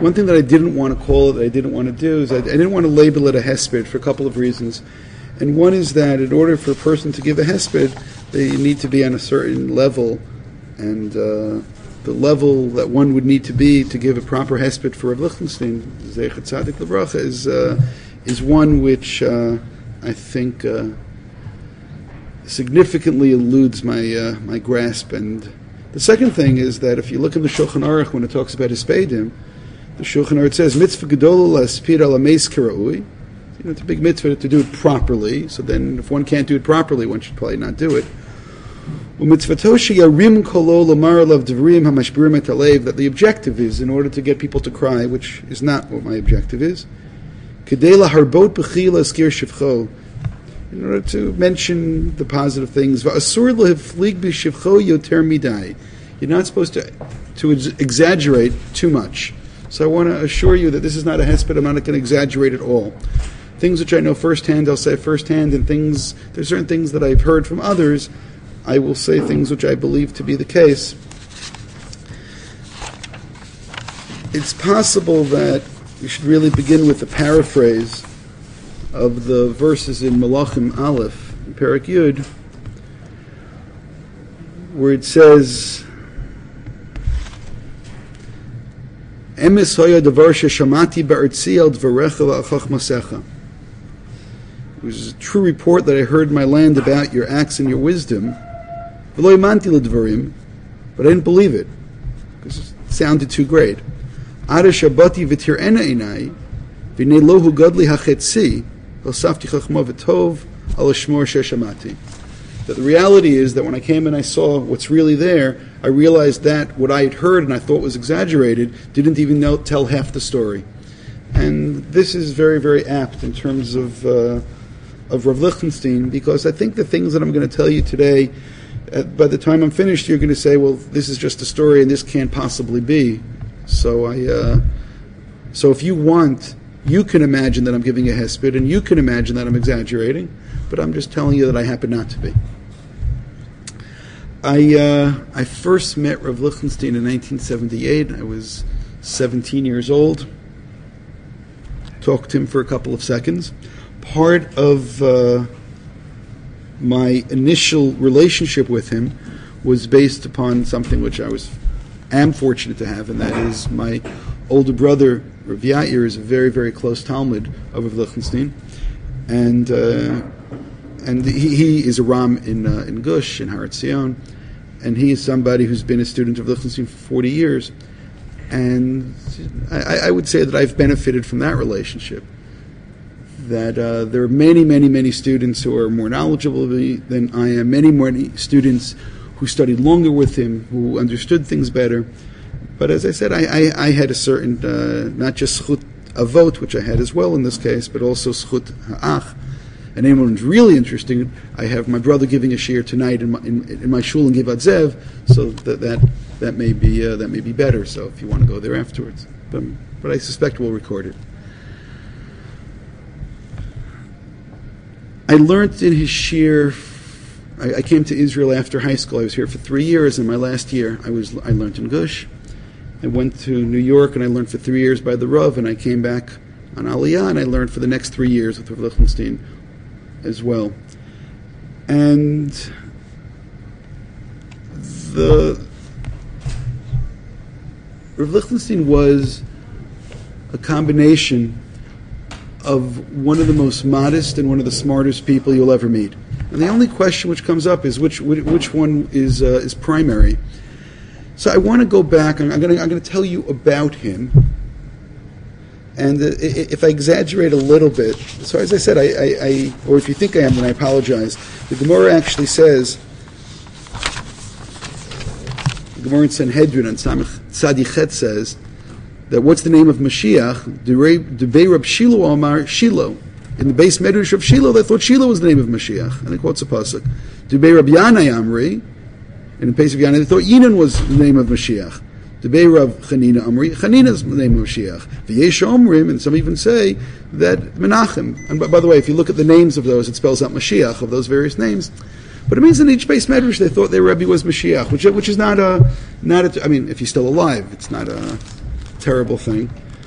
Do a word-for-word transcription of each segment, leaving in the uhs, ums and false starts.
one thing that I didn't want to call it, that I didn't want to do, is I, I didn't want to label it a hesped for a couple of reasons. And one is that in order for a person to give a hesped, they need to be on a certain level, and uh, the level that one would need to be to give a proper hesped for Rav Lichtenstein, Zecher Tzadik Livracha, is uh, is one which uh, I think uh, significantly eludes my uh, my grasp. And the second thing is that if you look in the Shulchan Aruch when it talks about hispedim, the Shulchan Aruch says mitzvah gedolah laspid al hameis k'ra'ui. You know, it's a big mitzvah to do it properly. So then, if one can't do it properly, one should probably not do it. That the objective is, in order to get people to cry, which is not what my objective is, in order to mention the positive things. You're not supposed to, to exaggerate too much. So I want to assure you that this is not a hesped. I'm not going to exaggerate at all. Things which I know firsthand, I'll say firsthand, and things, there's certain things that I've heard from others, I will say things which I believe to be the case. It's possible that we should really begin with a paraphrase of the verses in Malachim Aleph, in Perek Yud, where it says, Emes hoya davar sheshamati ba'artzi al dvarecha va'achachmasecha. It was a true report that I heard in my land about your acts and your wisdom. But I didn't believe it because it sounded too great. That the reality is that when I came and I saw what's really there, I realized that what I had heard and I thought was exaggerated didn't even know, tell half the story. And this is very, very apt in terms of uh, of Rav Lichtenstein, because I think the things that I'm going to tell you today, uh, by the time I'm finished, you're going to say, well, this is just a story and this can't possibly be. So I, uh, so if you want, you can imagine that I'm giving a hesped, and you can imagine that I'm exaggerating, but I'm just telling you that I happen not to be. I uh, I first met Rav Lichtenstein in nineteen seventy-eight. I was seventeen years old. Talked to him for a couple of seconds. Part of uh, my initial relationship with him was based upon something which I was am fortunate to have, and that is my older brother, Rav Yair, is a very, very close Talmud of Rav Lichtenstein, and uh, and he, he is a Ram in uh, in Gush, in Har Etzion, and he is somebody who's been a student of Lichtenstein for forty years, and I, I would say that I've benefited from that relationship. That uh, there are many, many, many students who are more knowledgeable than I am, many, many students who studied longer with him, who understood things better. But as I said, I, I, I had a certain, uh, not just schut avot, which I had as well in this case, but also schut ha'ach. And anyone who's really interested, I have my brother giving a shiur tonight in my, in, in my shul in Givat Zev, so that that, that may be uh, that may be better. So if you want to go there afterwards, but, but I suspect we'll record it. I learned in his shiur. I, I came to Israel after high school. I was here for three years, and my last year I was I learned in Gush. I went to New York, and I learned for three years by the Rav, and I came back on Aliyah, and I learned for the next three years with Rav Lichtenstein as well. And the Rav Lichtenstein was a combination of one of the most modest and one of the smartest people you'll ever meet. And the only question which comes up is which which one is uh, is primary. So I want to go back. I'm going to I'm going to tell you about him. And uh, if I exaggerate a little bit, so as I said, I, I, I or if you think I am, then I apologize. The Gemara actually says, the Gemara in Sanhedrin on Samech Tzadichet says that what's the name of Mashiach? Debei Rab Shiloh Amar Shiloh. In the base medrash of Shiloh, they thought Shiloh was the name of Mashiach. And it quotes a pasuk. Debei Rab Yanai Amri. In the base of Yanai, they thought Yinan was the name of Mashiach. Debei Rav Chanina Amri. Chanina is the name of Mashiach. V'yesh Omrim, and some even say that Menachem. And by, by the way, if you look at the names of those, it spells out Mashiach of those various names. But it means in each base medrash they thought their Rebbe was Mashiach, which which is not a not a. I mean, if he's still alive, it's not a terrible thing.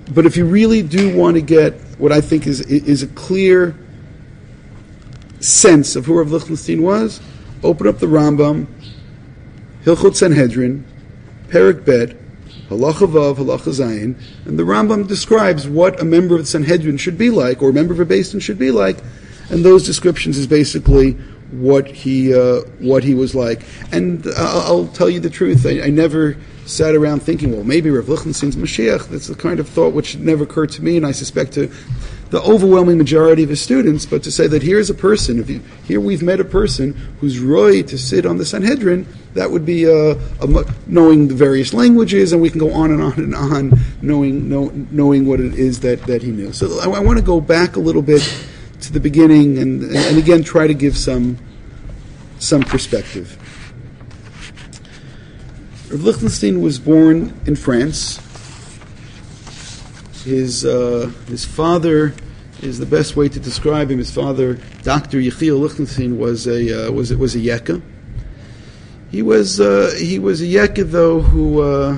but if you really do want to get what I think is is a clear sense of who Rav Lichtenstein was, open up the Rambam, Hilchot Sanhedrin, Perek Bet, Halacha Vav, Halacha Zayin, and the Rambam describes what a member of the Sanhedrin should be like, or a member of a Beis Din should be like, and those descriptions is basically what he uh, what he was like. And I'll, I'll tell you the truth, I, I never sat around thinking, well, maybe Rav Lichtenstein's Mashiach. That's the kind of thought which never occurred to me, and I suspect to the overwhelming majority of his students. But to say that here's a person, if you, here we've met a person who's roy to sit on the Sanhedrin, that would be uh, a, knowing the various languages, and we can go on and on and on, knowing know, knowing what it is that, that he knew. So I, I want to go back a little bit to the beginning, and, and again try to give some some perspective. Rav Lichtenstein was born in France. His uh, his father is the best way to describe him. His father, Doctor Yechiel Lichtenstein, was a uh, was was a Yekka. He was uh, he was a Yekka though who, uh,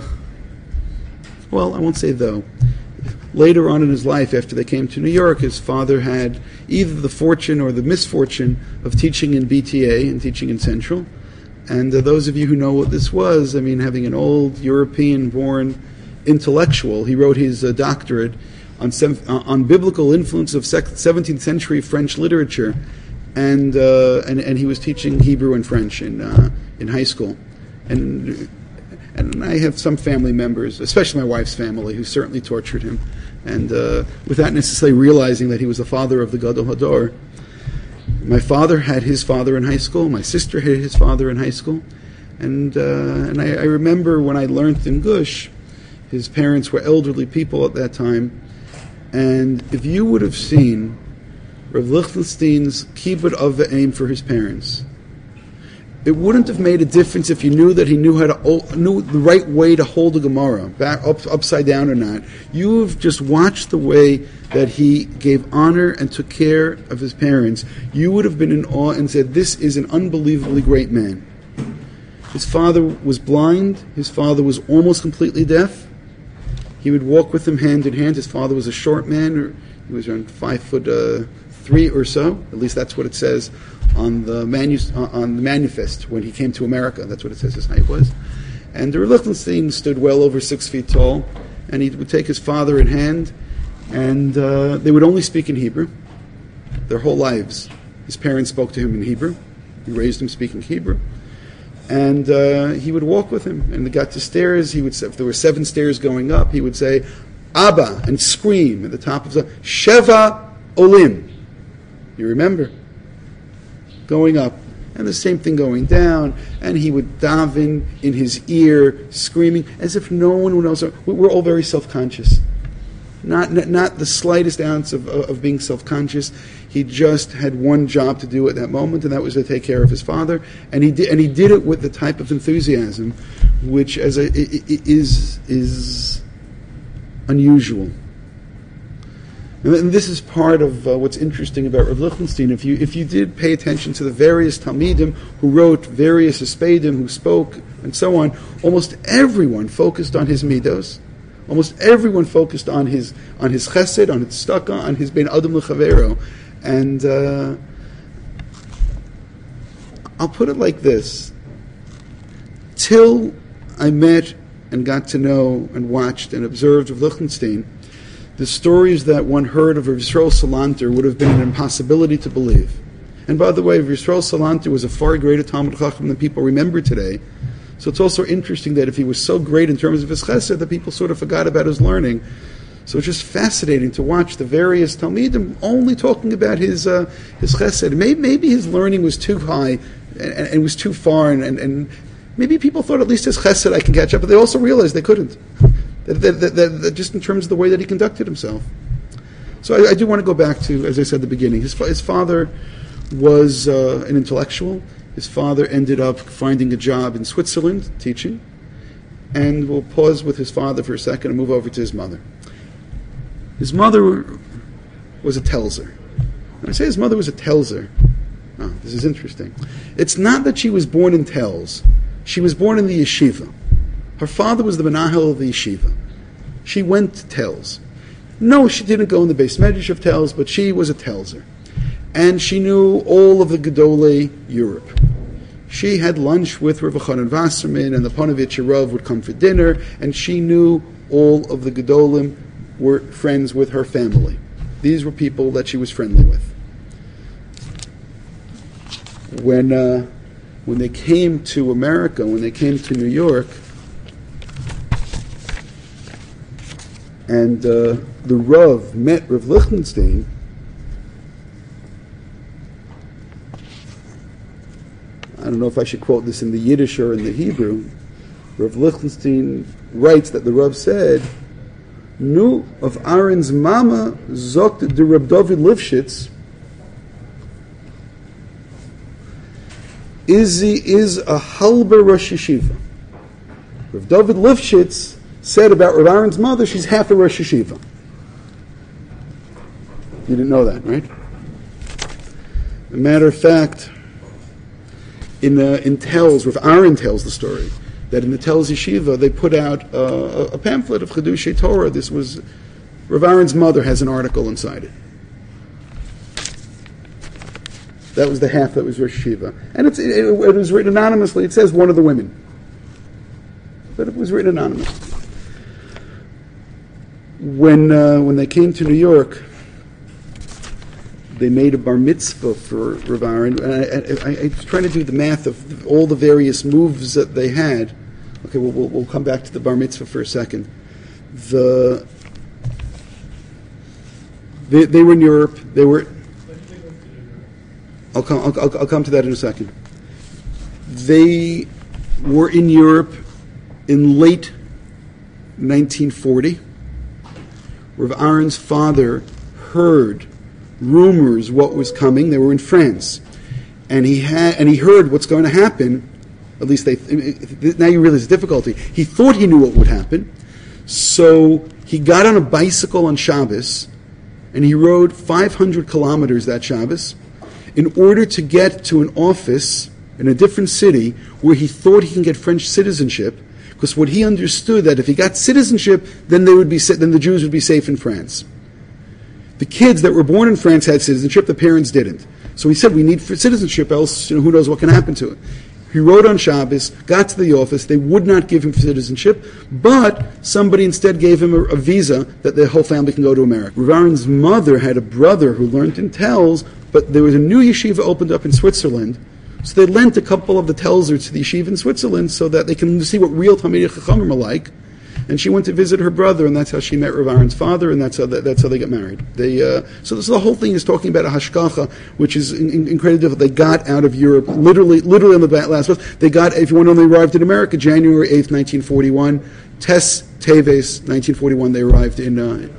well, I won't say though. Later on in his life, after they came to New York, his father had either the fortune or the misfortune of teaching in B T A and teaching in Central. And uh, those of you who know what this was, I mean, having an old European-born intellectual, he wrote his uh, doctorate on sem- uh, on biblical influence of seventeenth century French literature, and uh, and and he was teaching Hebrew and French in uh, in high school, and and I have some family members, especially my wife's family, who certainly tortured him, and uh, without necessarily realizing that he was the father of the Gadol Hador. My father had his father in high school. My sister had his father in high school, and uh, and I, I remember when I learned in Gush, his parents were elderly people at that time, and if you would have seen Rav Lichtenstein's kibbud of v'aim for his parents, it wouldn't have made a difference if you knew that he knew how to knew the right way to hold a Gemara, back up, upside down or not. You have just watched the way that he gave honor and took care of his parents. You would have been in awe and said, "This is an unbelievably great man." His father was blind. His father was almost completely deaf. He would walk with him hand in hand. His father was a short man. Or he was around five foot uh, three or so. At least that's what it says on the manus- on the manifest when he came to America. That's what it says his height was. And Rav Lichtenstein stood well over six feet tall, and he would take his father in hand, and uh, they would only speak in Hebrew their whole lives. His parents spoke to him in Hebrew. He raised him speaking Hebrew. And uh, he would walk with him, and they got to stairs. He would say, if there were seven stairs going up, he would say, "Abba," and scream at the top of the Sheva Olim. You remember? Going up, and the same thing going down, and he would daven in his ear, screaming, as if no one would know. We're all very self-conscious. Not, not, not the slightest ounce of, of being self-conscious. He just had one job to do at that moment, and that was to take care of his father. And he did, and he did it with the type of enthusiasm which, as a, is is unusual. And this is part of uh, what's interesting about Rav Lichtenstein. If you if you did pay attention to the various Talmidim who wrote various Espedim, who spoke, and so on, almost everyone focused on his midos. Almost everyone focused on his on his chesed, on his tzedakah, on his bein adam lechavero. And uh, I'll put it like this. Till I met and got to know and watched and observed of Lichtenstein, the stories that one heard of Rav Yisrael Salanter would have been an impossibility to believe. And by the way, Rav Yisrael Salanter was a far greater Talmid Chacham than people remember today. So it's also interesting that if he was so great in terms of his chesed, that people sort of forgot about his learning. So it's just fascinating to watch the various Talmidim only talking about his uh, his chesed. Maybe, maybe his learning was too high and, and was too far, and, and, and maybe people thought at least his chesed I can catch up, but they also realized they couldn't. That, that, that, that, that just in terms of the way that he conducted himself. So I, I do want to go back to, as I said at the beginning, his, his father was uh, an intellectual. His father ended up finding a job in Switzerland, teaching. And we'll pause with his father for a second and move over to his mother. His mother was a Telzer. When I say his mother was a Telzer, oh, this is interesting. It's not that she was born in Telz. She was born in the yeshiva. Her father was the menahel of the yeshiva. She went to Telz. No, she didn't go in the Beis Medrash of Telz, but she was a Telzer. And she knew all of the Gedolei Europe. She had lunch with Rav Chanan Wasserman, and the Panovich Rav would come for dinner, and she knew all of the Gedolim were friends with her family. These were people that she was friendly with. When uh, when they came to America, when they came to New York, and uh, the Rav met Rav Lichtenstein, I don't know if I should quote this in the Yiddish or in the Hebrew. Rav Lichtenstein writes that the Rav said, "Nu of Aaron's mama zogt de Reb David Lifshitz is he is a halber Rosh Yeshiva." Rav David Lifshitz said about Rav Aaron's mother, she's half a Rosh Yeshiva. You didn't know that, right? As a matter of fact, in uh, in Telz, Rav Aaron tells the story that in the Telz Yeshiva they put out uh, a pamphlet of Chedushei Torah. This was Rav Aaron's mother has an article inside it. That was the half that was Rosh Yeshiva, and it's, it, it was written anonymously. It says one of the women, but it was written anonymously. When uh, when they came to New York, they made a bar mitzvah for Rav Aaron. And I, I, I was trying to do the math of all the various moves that they had. Okay, we'll, we'll, we'll come back to the bar mitzvah for a second. The they, they were in Europe. They were. I'll come. I'll, I'll come to that in a second. They were in Europe in late nineteen forty. Rav Aaron's father heard rumors what was coming. They were in France, and he had and he heard what's going to happen. At least they now you realize the difficulty. He thought he knew what would happen, so he got on a bicycle on Shabbos, and he rode five hundred kilometers that Shabbos in order to get to an office in a different city where he thought he can get French citizenship. Because what he understood that if he got citizenship, then they would be then the Jews would be safe in France. The kids that were born in France had citizenship; the parents didn't. So he said, "We need citizenship, else you know, who knows what can happen to it." He rode on Shabbos, got to the office. They would not give him citizenship, but somebody instead gave him a, a visa that the whole family can go to America. Rav Aaron's mother had a brother who learned in Telz, but there was a new yeshiva opened up in Switzerland. So they lent a couple of the Telzer to the yeshiva in Switzerland so that they can see what real Talmidei Chachamim are like. And she went to visit her brother, and that's how she met Rav Aaron's father, and that's how they, that's how they got married. They uh, so, this, so the whole thing is talking about a hashkacha, which is in, in, incredibly difficult. They got out of Europe literally, literally on the last bus. They got, if you want to know, they arrived in America January eighth, nineteen forty-one. Tes Teves, nineteen forty-one. They arrived in. Uh,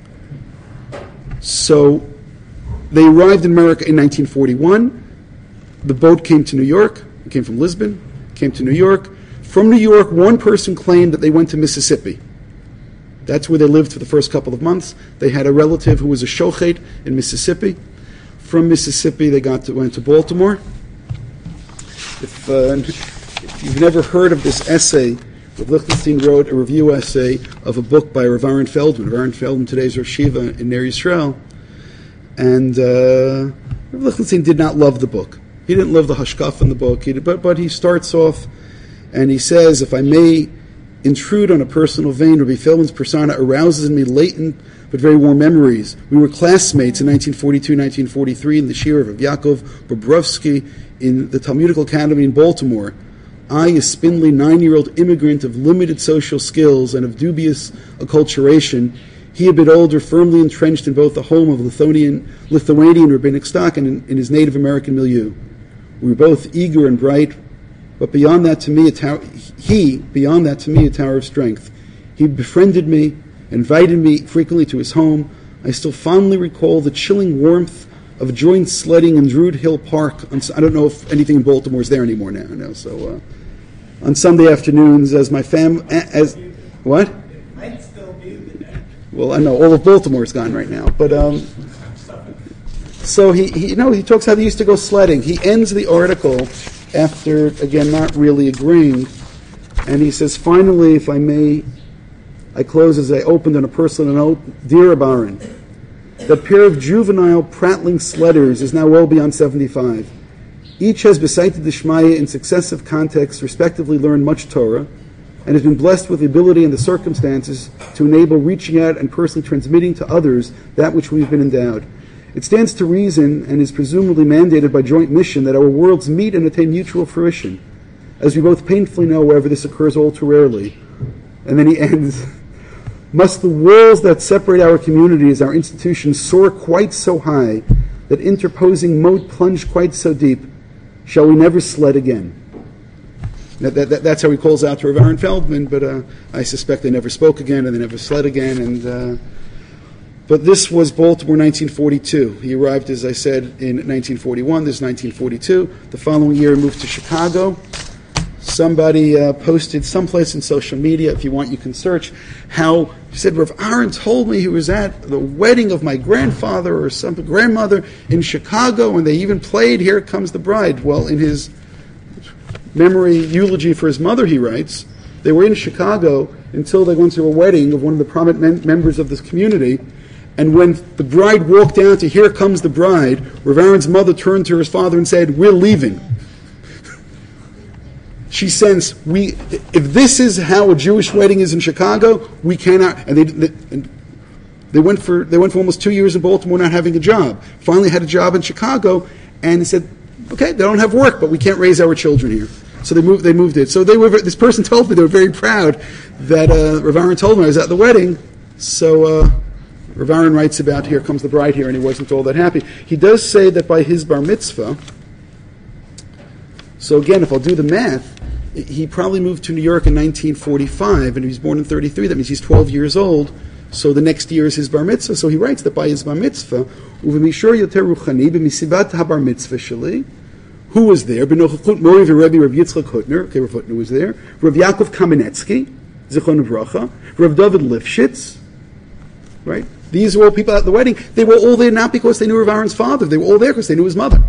so they arrived in America in nineteen forty-one. The boat came to New York. It came from Lisbon. Came to New York. From New York, one person claimed that they went to Mississippi. That's where they lived for the first couple of months. They had a relative who was a shochet in Mississippi. From Mississippi, they got to, went to Baltimore. If, uh, if you've never heard of this essay, Rav Lichtenstein wrote a review essay of a book by Rav Aaron Feldman. Rav Aaron Feldman today is Rosh Yeshiva in Ner Yisrael. And uh, Rav Lichtenstein did not love the book. He didn't love the hashkaf in the book, he did, but, but he starts off and he says, if I may intrude on a personal vein, Rabbi Feldman's persona arouses in me latent but very warm memories. We were classmates in nineteen forty-two, nineteen forty-three in the Shir of Yaakov Bobrovsky in the Talmudical Academy in Baltimore. I, a spindly nine-year-old immigrant of limited social skills and of dubious acculturation, he a bit older, firmly entrenched in both the home of Lithuanian, Lithuanian rabbinic stock and in, in his Native American milieu. We were both eager and bright, but beyond that to me, a tower, he, beyond that to me, a tower of strength. He befriended me, invited me frequently to his home. I still fondly recall the chilling warmth of joint sledding in Druid Hill Park. On, I don't know if anything in Baltimore is there anymore now. No, so uh, on Sunday afternoons, as my fam, as what? Might still be there. Well, I know all of Baltimore is gone right now, but um, so he, he, you know, he talks how they used to go sledding. He ends the article after again not really agreeing, and he says, finally, if I may I close as I opened on a personal note. Dear Reb Aaron, that pair of juvenile prattling sledders is now well beyond seventy-five. Each has besighted the Shmaya in successive contexts, respectively learned much Torah, and has been blessed with the ability and the circumstances to enable reaching out and personally transmitting to others that which we've been endowed. It stands to reason and is presumably mandated by joint mission that our worlds meet and attain mutual fruition. As we both painfully know, however, this occurs all too rarely. And then he ends, must the walls that separate our communities, our institutions, soar quite so high that interposing moat plunge quite so deep, shall we never sled again? That, that, that, that's how he calls out to Rav Aaron Feldman, but uh, I suspect they never spoke again and they never sled again. And uh, But this was Baltimore, nineteen forty-two. He arrived, as I said, in nineteen forty-one. This is nineteen forty-two. The following year, he moved to Chicago. Somebody uh, posted someplace in social media, if you want, you can search, how he said, Rav Aaron told me he was at the wedding of my grandfather or some grandmother in Chicago, and they even played Here Comes the Bride. Well, in his memory eulogy for his mother, he writes, they were in Chicago until they went to a wedding of one of the prominent mem- members of this community, and when the bride walked down to Here Comes the Bride, Rav Aaron's mother turned to his father and said, we're leaving. She sensed, we, if this is how a Jewish wedding is in Chicago, we cannot, and they, they, and they went for they went for almost two years in Baltimore not having a job. Finally had a job in Chicago, and they said, okay, they don't have work, but we can't raise our children here. So they moved. They moved it. So they were. This person told me they were very proud that uh, Rav Aaron told me I was at the wedding. So uh, Rav Aaron writes about Here Comes the Bride here, and he wasn't all that happy. He does say that by his bar mitzvah. So again, if I'll do the math, he probably moved to New York in nineteen forty-five, and he was born in thirty-three. That means he's twelve years old. So the next year is his bar mitzvah. So he writes that by his bar mitzvah, uv'mishor yoter ruchani b'misibat habar mitzvah sheli. Who was there? B'nochachut Mori v'Rebbe Rav Yitzchak Hutner. Okay, Rav Hutner was there. Rav Yaakov Kamenetsky, Zichron Bracha. Rav David Lifshitz. Right? These were all people at the wedding. They were all there not because they knew Rav Aaron's father. They were all there because they knew his mother.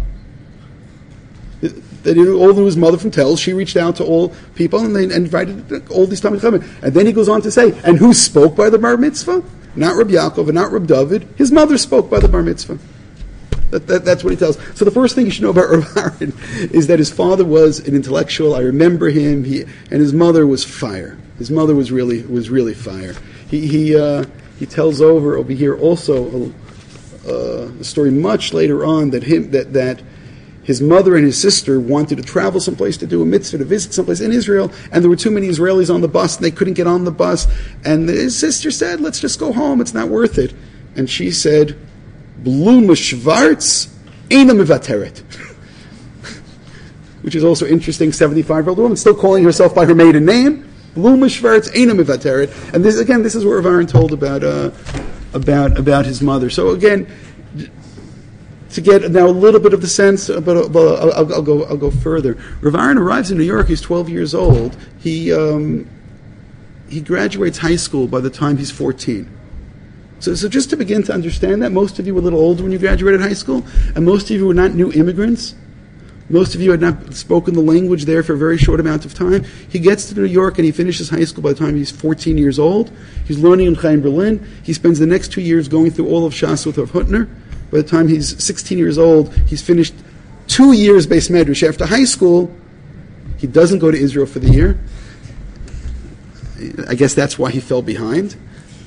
They knew, all knew his mother from Telz. She reached out to all people and they invited all these Talmid Chachamim. And then he goes on to say, and who spoke by the bar mitzvah? Not Reb Yaakov and not Reb David. His mother spoke by the bar mitzvah. That, that, that's what he tells. So the first thing you should know about Rav Aaron is that his father was an intellectual. I remember him. He and his mother was fire. His mother was really was really fire. He he uh, he tells over over here also a, uh, a story much later on that him that that. His mother and his sister wanted to travel someplace to do a mitzvah, to visit someplace in Israel, and there were too many Israelis on the bus, and they couldn't get on the bus. And his sister said, let's just go home, it's not worth it. And she said, Bluma Schwartz, Eina Mevateret. Which is also interesting, seventy-five-year-old woman, still calling herself by her maiden name, Bluma Schwartz, Eina Mevateret. And this, again, this is what Rav Aaron told about, uh, about, about his mother. So again, to get now a little bit of the sense, but, but I'll, I'll go. I'll go further. Rav Aaron arrives in New York. He's twelve years old. He um, he graduates high school by the time he's fourteen. So, so just to begin to understand that, most of you were a little older when you graduated high school, and most of you were not new immigrants. Most of you had not spoken the language there for a very short amount of time. He gets to New York and he finishes high school by the time he's fourteen years old. He's learning in Chaim Berlin. He spends the next two years going through all of Shas with Rav Hutner. By the time he's sixteen years old, he's finished two years Beis Medrash. After high school, he doesn't go to Israel for the year. I guess that's why he fell behind.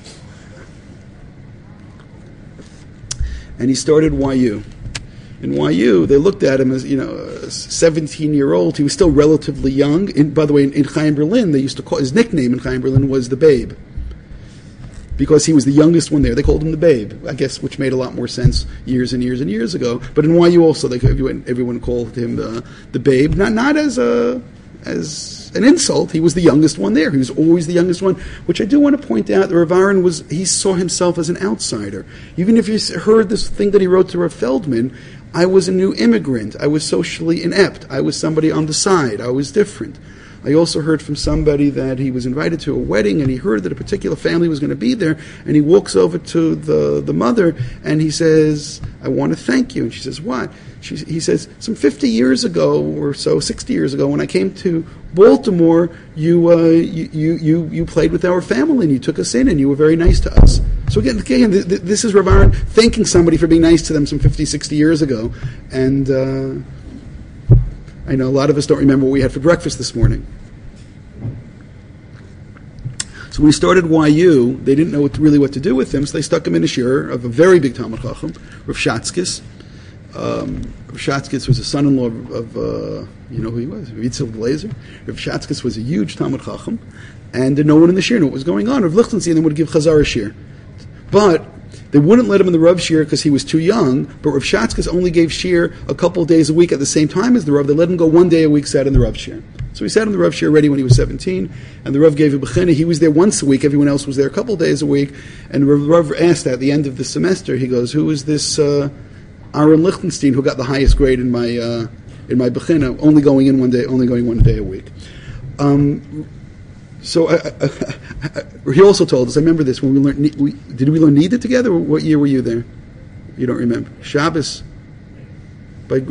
And he started Y U. In Y U, they looked at him as, you know, a seventeen-year-old. He was still relatively young. In, by the way, in, in Chaim Berlin, they used to call, his nickname in Chaim Berlin was the Babe. Because he was the youngest one there. They called him the Babe, I guess, which made a lot more sense years and years and years ago. But in Y U also, they, everyone, everyone called him the, the Babe, not not as a as an insult. He was the youngest one there. He was always the youngest one, which I do want to point out that Rav Aaron was, he saw himself as an outsider. Even if you heard this thing that he wrote to Rav Feldman, I was a new immigrant. I was socially inept. I was somebody on the side. I was different. I also heard from somebody that he was invited to a wedding and he heard that a particular family was going to be there, and he walks over to the, the mother and he says, I want to thank you. And she says, what? She, he says, some fifty years ago or so, sixty years ago, when I came to Baltimore, you, uh, you, you, you, you played with our family and you took us in and you were very nice to us. So again, again th- th- this is Rav Aaron thanking somebody for being nice to them some fifty, sixty years ago. And uh, I know a lot of us don't remember what we had for breakfast this morning. So when we started Y U, they didn't know what to, really what to do with him, so they stuck him in a shir of a very big Talmud Chacham, Rav Shatzkis. Um, Rav Shatzkis was a son-in-law of, of uh, you know who he was, Yitzhak Blazer. Rav Shatzkis was a huge Talmud Chacham, and uh, no one in the shir knew what was going on. Rav Lichtenstein then would give Chazara shir. But they wouldn't let him in the Rav shir because he was too young, but Rav Shatzkis only gave shir a couple of days a week at the same time as the Rav. They let him go one day a week sat in the Rav shir. So he sat in the Rav shir already when he was seventeen, and the Rav gave a bechina. He was there once a week, everyone else was there a couple of days a week, and the Rav asked at the end of the semester, he goes, who is this uh, Aaron Lichtenstein who got the highest grade in my uh, in my bechina, only going in one day, only going one day a week. Um, So I, I, I, he also told us. I remember this when we learned. We, did we learn Nida together? Or what year were you there? You don't remember Shabbos. By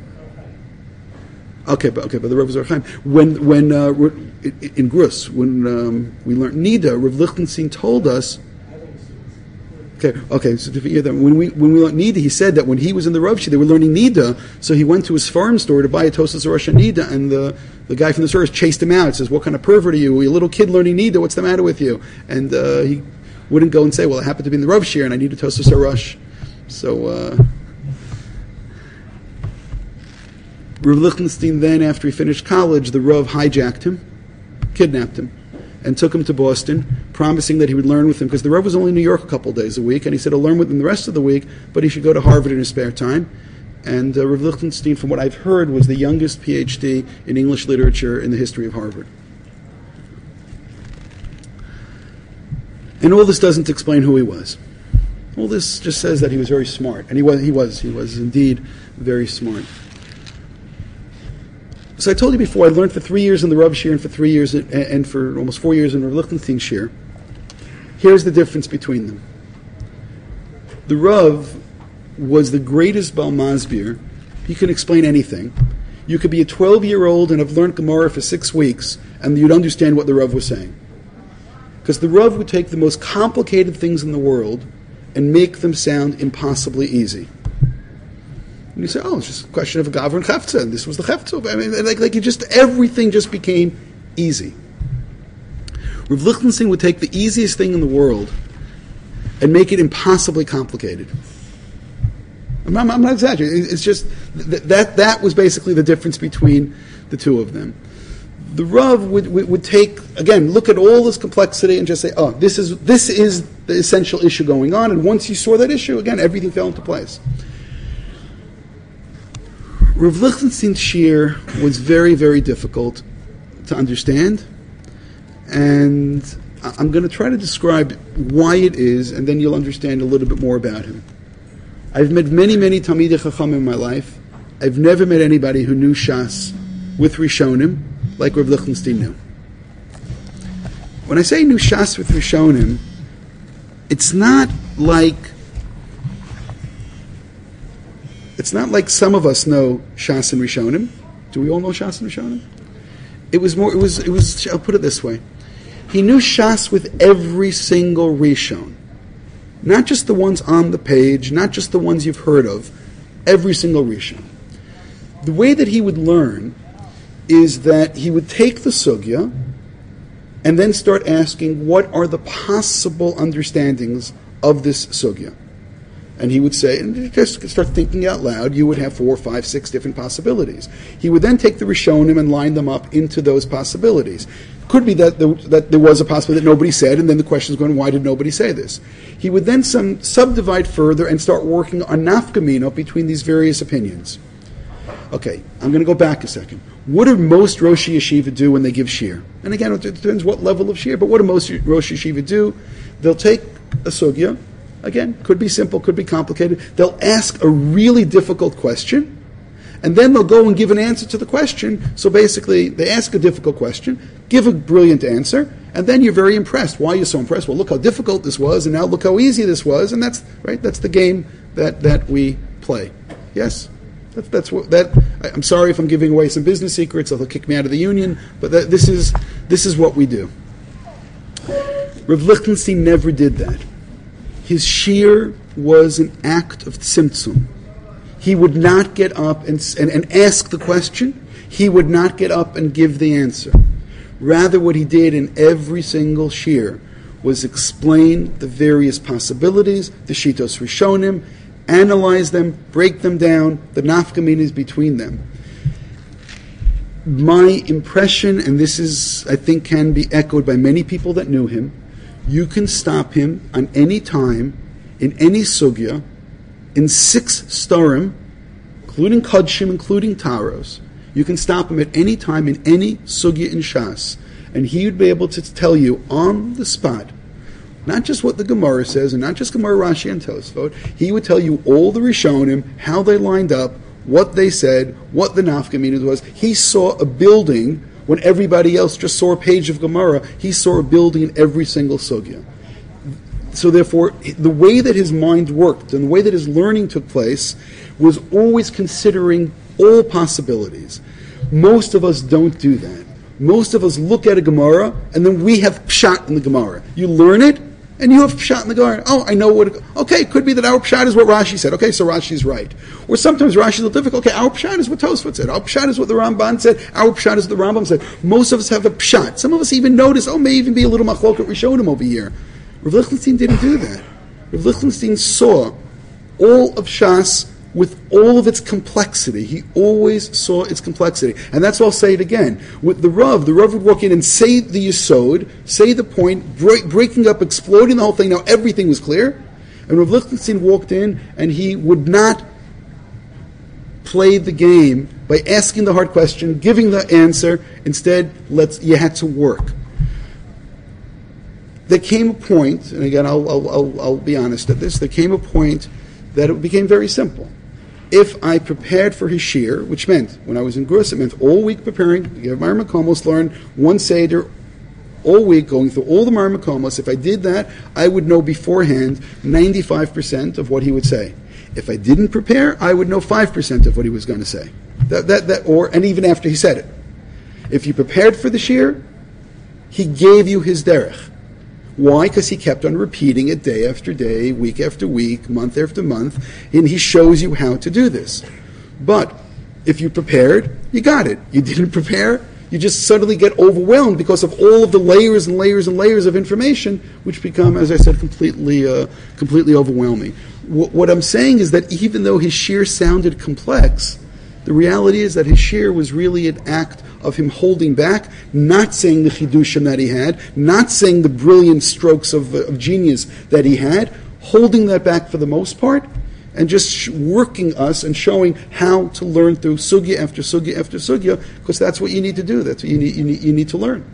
okay, but okay, but the Rav was Or Chaim. When when uh, in Grus when um, we learned Nida, Rav Lichtenstein told us. Okay, okay. So different year. Then when we when we learned Nida, he said that when he was in the Rav Shir, they were learning Nida. So he went to his farm store to buy a Tosas Rosh Nida, and the the guy from the store chased him out. Says, "What kind of pervert are you? You're a little kid learning Nida. What's the matter with you?" And uh, he wouldn't go and say, "Well, I happen to be in the Rav Shir, and I need a Tosas Rosh." So uh, Rav Lichtenstein then, after he finished college, the Rav hijacked him, kidnapped him, and took him to Boston, promising that he would learn with him, because the Rav was only in New York a couple of days a week, and he said he'll learn with him the rest of the week, but he should go to Harvard in his spare time. And uh, Rav Lichtenstein, from what I've heard, was the youngest P H D in English literature in the history of Harvard. And all this doesn't explain who he was. All this just says that he was very smart, and he was, he was, he was indeed very smart. So I told you before, I learned for three years in the Rav Shir and for three years in, and for almost four years in Rav Lichtenstein Shir. Here's the difference between them. The Rav was the greatest Baal Masbir. He can explain anything. You could be a twelve-year-old and have learned Gemara for six weeks, and you'd understand what the Rav was saying. Because the Rav would take the most complicated things in the world and make them sound impossibly easy. And you say, oh, it's just a question of a Gavra and Chefza, and this was the Chefza. I mean, like, like it just, everything just became easy. Rav Lichtenstein would take the easiest thing in the world and make it impossibly complicated. I'm not, I'm not exaggerating. It's just th- that that was basically the difference between the two of them. The Rav would, would, would take, again, look at all this complexity and just say, oh, this is this is the essential issue going on, and once you saw that issue, again, everything fell into place. Rav Lichtenstein's shir was very, very difficult to understand, and I'm going to try to describe why it is, and then you'll understand a little bit more about him. I've met many, many Talmidei Chacham in my life. I've never met anybody who knew Shas with Rishonim like Rav Lichtenstein knew. When I say knew Shas with Rishonim, it's not like it's not like some of us know Shas and Rishonim. Do we all know Shas and Rishonim? It was more. It was. It was. I'll put it this way: he knew Shas with every single Rishon. Not just the ones on the page, not just the ones you've heard of, every single Rishon. The way that he would learn is that he would take the sugya and then start asking, what are the possible understandings of this sugya? And he would say, and just start thinking out loud, you would have four, five, six different possibilities. He would then take the Rishonim and line them up into those possibilities. Could be that there, that there was a possibility that nobody said, and then the question is going, why did nobody say this? He would then some, subdivide further and start working on nafkamina between these various opinions. Okay, I'm going to go back a second. What do most Rosh Yeshiva do when they give shir? And again, it depends what level of shir, but what do most Rosh Yeshiva do? They'll take a sugya, again, could be simple, could be complicated. They'll ask a really difficult question, and then they'll go and give an answer to the question. So basically, they ask a difficult question, give a brilliant answer, and then you're very impressed. Why are you so impressed? Well, look how difficult this was, and now look how easy this was, and that's right. That's the game that, that we play. Yes? That's, that's what that. I, I'm sorry if I'm giving away some business secrets. They'll kick me out of the union. But that, this is this is what we do. Rav Lichtenstein never did that. His shir was an act of tzimtzum. He would not get up and, and, and ask the question. He would not get up and give the answer. Rather, what he did in every single shir was explain the various possibilities, the shitos rishonim, analyze them, break them down, the nafkaminas between them. My impression, and this is, I think, can be echoed by many people that knew him, you can stop him on any time, in any sugya, in six starim, including kodshim, including taros. You can stop him at any time in any sugya in Shas, and he would be able to tell you on the spot, not just what the Gemara says, and not just Gemara, Rashi, and Tosfot. He would tell you all the Rishonim, how they lined up, what they said, what the nafkaminas was. He saw a building when everybody else just saw a page of Gemara. He saw a building in every single sugya. So therefore, the way that his mind worked and the way that his learning took place was always considering all possibilities. Most of us don't do that. Most of us look at a Gemara and then we have pshat in the Gemara. You learn it and you have pshat in the Gemara. Oh, I know what. It, okay, it could be that our pshat is what Rashi said. Okay, so Rashi's right. Or sometimes Rashi is a little difficult. Okay, our pshat is what Tosfot said. Our pshat is what the Ramban said. Our pshat is what the Rambam said. Most of us have a pshat. Some of us even notice. Oh, may even be a little machloket rishonim over here. Rav Lichtenstein didn't do that. Rav Lichtenstein saw all of Shas with all of its complexity. He always saw its complexity. And that's why I'll say it again. With the Rav, the Rav would walk in and say the Yesod, say the point, break, breaking up, exploding the whole thing. Now everything was clear. And Rav Lichtenstein walked in and he would not play the game by asking the hard question, giving the answer. Instead, let's you had to work. There came a point, and again, I'll, I'll, I'll, I'll be honest at this, there came a point that it became very simple. If I prepared for his shir, which meant, when I was in Grus, it meant all week preparing, give Mar Makomos, learn one Seder, all week, going through all the Mar Makomos. If I did that, I would know beforehand ninety-five percent of what he would say. If I didn't prepare, I would know five percent of what he was going to say. That, that, that, or, and even after he said it. If you prepared for the shir, he gave you his derech. Why? Because he kept on repeating it day after day, week after week, month after month, and he shows you how to do this. But if you prepared, you got it. You didn't prepare, you just suddenly get overwhelmed because of all of the layers and layers and layers of information, which become, as I said, completely, uh, completely overwhelming. W- what I'm saying is that even though his shir sounded complex, the reality is that his shir was really an act of him holding back, not saying the chidushim that he had, not saying the brilliant strokes of, uh, of genius that he had, holding that back for the most part, and just sh- working us and showing how to learn through sugya after sugya after sugya, because that's what you need to do. That's what you need, you need, you need to learn.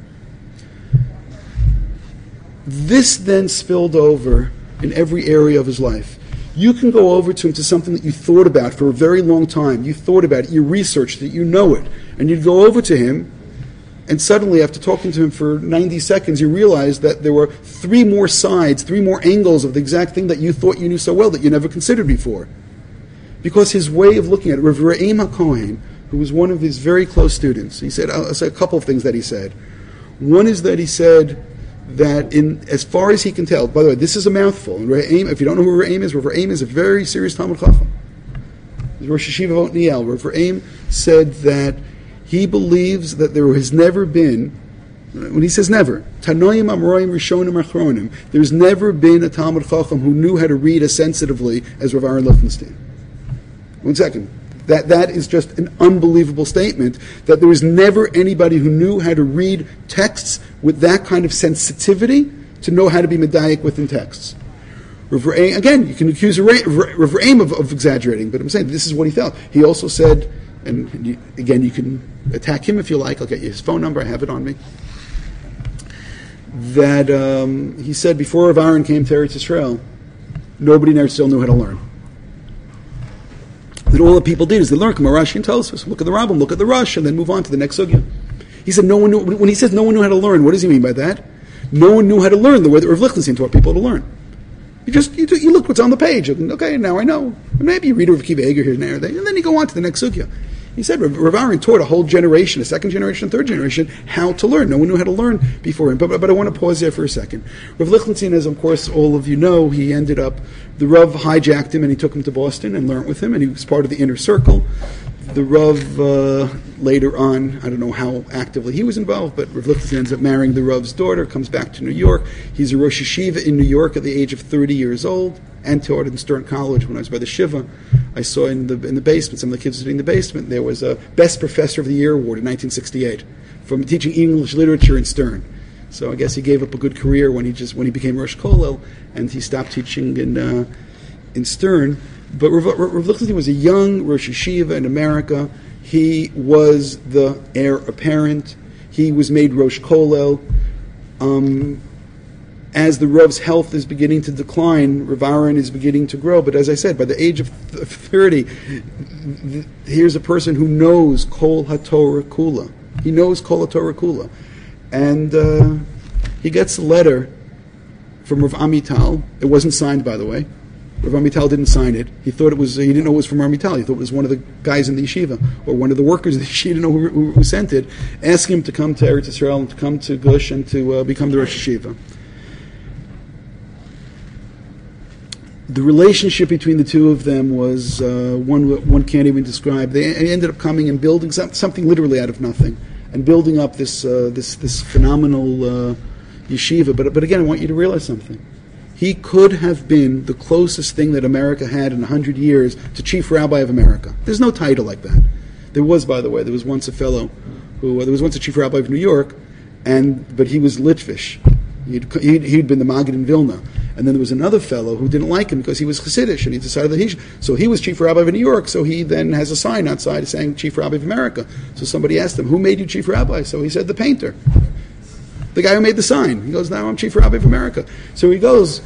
This then spilled over in every area of his life. You can go over to him to something that you thought about for a very long time. You thought about it, you researched it, you know it. And you'd go over to him, and suddenly after talking to him for ninety seconds, you realize that there were three more sides, three more angles of the exact thing that you thought you knew so well that you never considered before. Because his way of looking at it, Rav Re'em HaKohen, who was one of his very close students, he said, I'll say a couple of things that he said. One is that he said that in as far as he can tell, by the way, this is a mouthful. And Re'em, if you don't know who Re'em is, Rav Re'em is a very serious Talmud Chacham. Rosh Hashiva of Otniel. Rav Re'em said that he believes that there has never been, when he says never, Tanoim Amroim Rishonim Achronim, there's never been a Talmud Chacham who knew how to read as sensitively as Rav Aaron Lichtenstein. One second. That that is just an unbelievable statement, that there was never anybody who knew how to read texts with that kind of sensitivity to know how to be medayik within texts. Rav Re'em, again, you can accuse Rav Re'em of, of exaggerating, but I'm saying this is what he felt. He also said, and you, again, you can attack him if you like. I'll get you his phone number. I have it on me. That um, he said before Rav Aaron came to Eretz Yisrael, nobody in Eretz Yisrael knew how to learn. That all the people did is they learned Rashi and Tosfos. Look at the Rambam, look at the Rush, and then move on to the next sugya. He said no one knew. When he says no one knew how to learn, what does he mean by that? No one knew how to learn the way that Rav Lichtenstein taught people to learn. You just you, do, you look what's on the page. Okay, now I know. Maybe you read Rav Akiva Eger here and there, and then you go on to the next sugya. He said Rav, Rav Aaron taught a whole generation, a second generation, third generation, how to learn. No one knew how to learn before him. But, but, but I want to pause there for a second. Rav Lichtenstein, as of course all of you know, he ended up, the Rav hijacked him and he took him to Boston and learned with him, and he was part of the inner circle. The Rav, uh, later on, I don't know how actively he was involved, but Rav Lichtenstein ends up marrying the Rav's daughter, comes back to New York. He's a Rosh Yeshiva in New York at the age of thirty years old, and taught in Stern College when I was by the Shiva. I saw in the in the basement, some of the kids sitting in the basement, there was a Best Professor of the Year award in nineteen sixty-eight from teaching English literature in Stern. So I guess he gave up a good career when he just when he became Rosh Kollel, and he stopped teaching in uh, in Stern. But Rav, Rav Lichtenstein was a young Rosh Yeshiva in America. He was the heir apparent. He was made Rosh Kollel. Um, as the Rav's health is beginning to decline, Rav Aaron is beginning to grow. But as I said, by the age of thirty, here's a person who knows Kol HaTorah Kula. He knows Kol HaTorah Kula. And uh, he gets a letter from Rav Amital. It wasn't signed, by the way. Rav Amital didn't sign it. He thought it was, he didn't know it was from Amital. He thought it was one of the guys in the yeshiva, or one of the workers in the yeshiva. He didn't know who, who, who sent it. Asking him to come to Eretz Yisrael and to come to Gush and to uh, become the Rosh Yeshiva. The relationship between the two of them was uh, one one can't even describe. They ended up coming and building some, something literally out of nothing, and building up this uh, this this phenomenal uh, yeshiva. But but again, I want you to realize something. He could have been the closest thing that America had in a hundred years to Chief Rabbi of America. There's no title like that. There was, by the way, there was once a fellow who uh, there was once a Chief Rabbi of New York, and but he was Litvish. He'd, he'd, he'd been the Maggid in Vilna. And then there was another fellow who didn't like him because he was Hasidish, and he decided that he should. So he was Chief Rabbi of New York, so he then has a sign outside saying Chief Rabbi of America. So somebody asked him, who made you Chief Rabbi? So he said, the painter. The guy who made the sign. He goes, now I'm Chief Rabbi of America. So he goes,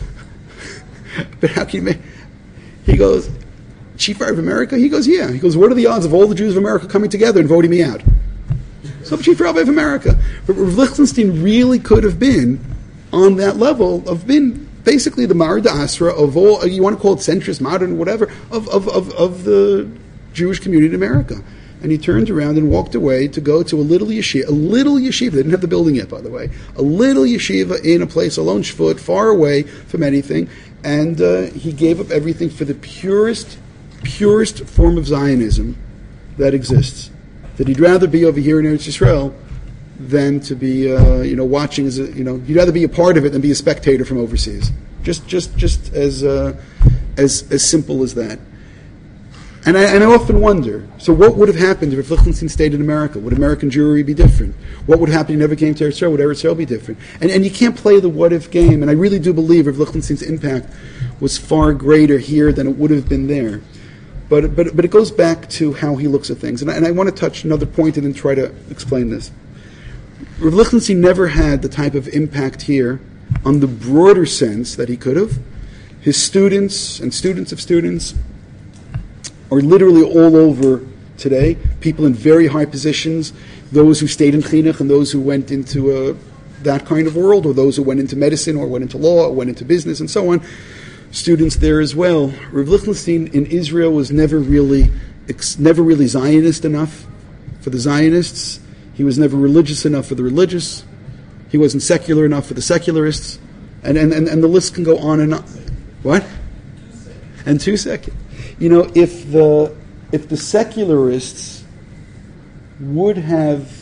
but how can you make, he goes, Chief Rabbi of America? He goes, yeah. He goes, what are the odds of all the Jews of America coming together and voting me out? So I'm Chief Rabbi of America. But Rav Lichtenstein really could have been on that level of being basically the Mar D'Asra of all, you want to call it centrist, modern, whatever, of, of, of, of the Jewish community in America. And he turned around and walked away to go to a little yeshiva, a little yeshiva, they didn't have the building yet, by the way, a little yeshiva in a place, alone shvut, far away from anything, and uh, he gave up everything for the purest, purest form of Zionism that exists. That he'd rather be over here in Eretz Yisrael than to be, uh, you know, watching as a, you know, you'd rather be a part of it than be a spectator from overseas. Just, just, just as, uh, as, as simple as that. And I, and I often wonder, so what would have happened if Lichtenstein stayed in America? Would American Jewry be different? What would happen if he never came to Eretz Yisrael? Would Eretz Yisrael be different? And, and you can't play the what-if game, and I really do believe if Lichtenstein's impact was far greater here than it would have been there. But, but, but it goes back to how he looks at things. And I, and I want to touch another point and then try to explain this. Rav Lichtenstein never had the type of impact here on the broader sense that he could have. His students and students of students are literally all over today, people in very high positions, those who stayed in chinuch and those who went into uh, that kind of world, or those who went into medicine or went into law or went into business and so on, students there as well. Rav Lichtenstein in Israel was never really, ex- never really Zionist enough for the Zionists. He was never religious enough for the religious. He wasn't secular enough for the secularists. And and, and, and the list can go on and on. What? And two seconds. You know, if the if the secularists would have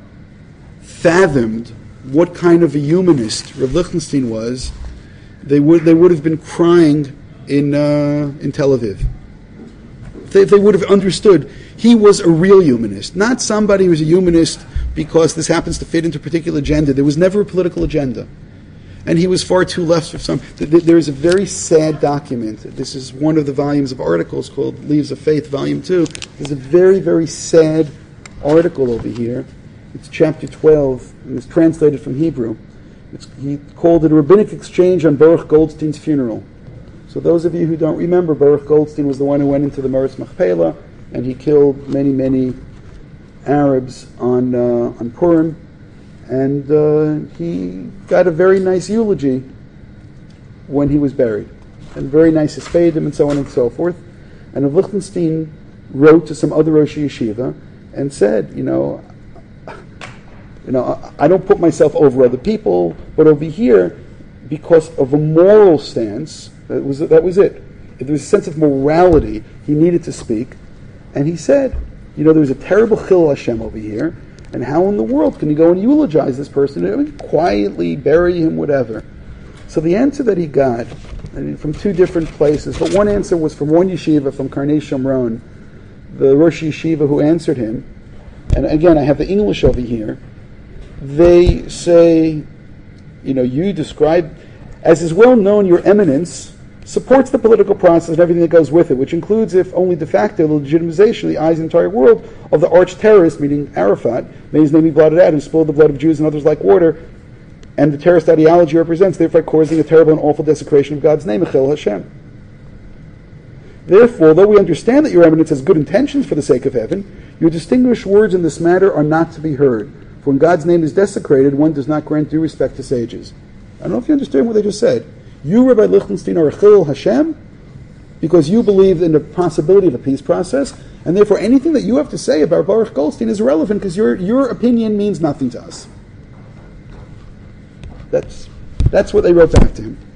fathomed what kind of a humanist Rav Lichtenstein was, they would they would have been crying in uh, in Tel Aviv. They, they would have understood he was a real humanist, not somebody who was a humanist because this happens to fit into a particular agenda. There was never a political agenda. And he was far too left for some. There is a very sad document. This is one of the volumes of articles called Leaves of Faith, Volume two. There's a very, very sad article over here. It's chapter twelve, and it's translated from Hebrew. It's, he called it a rabbinic exchange on Baruch Goldstein's funeral. So those of you who don't remember, Baruch Goldstein was the one who went into the Meretz Machpelah, and he killed many, many Arabs on uh, on Purim. And uh, he got a very nice eulogy when he was buried. and very nice hispadim and so on and so forth. And Rav Lichtenstein wrote to some other Rosh Yeshiva and said, you know, you know, I don't put myself over other people, but over here, because of a moral stance, that was that was it. If there was a sense of morality, he needed to speak, and he said, you know, there's a terrible Chil Hashem over here, and how in the world can you go and eulogize this person? I mean, quietly bury him, whatever. So the answer that he got, I mean, from two different places, but one answer was from one yeshiva, from Karnei Shomron, the Rosh Yeshiva who answered him, and again, I have the English over here. They say, you know, you describe, as is well known, your eminence supports the political process and everything that goes with it, which includes, if only de facto, the legitimization of the eyes of the entire world of the arch terrorist, meaning Arafat, may his name be blotted out and spilled the blood of Jews and others like water, and the terrorist ideology represents, therefore causing a terrible and awful desecration of God's name, Echel Hashem. Therefore, though we understand that your eminence has good intentions for the sake of heaven, your distinguished words in this matter are not to be heard. For when God's name is desecrated, one does not grant due respect to sages. I don't know if you understand what they just said. You, Rabbi Lichtenstein, are a Chil Hashem because you believe in the possibility of a peace process, and therefore anything that you have to say about Baruch Goldstein is irrelevant because your, your opinion means nothing to us. That's, that's what they wrote back to him.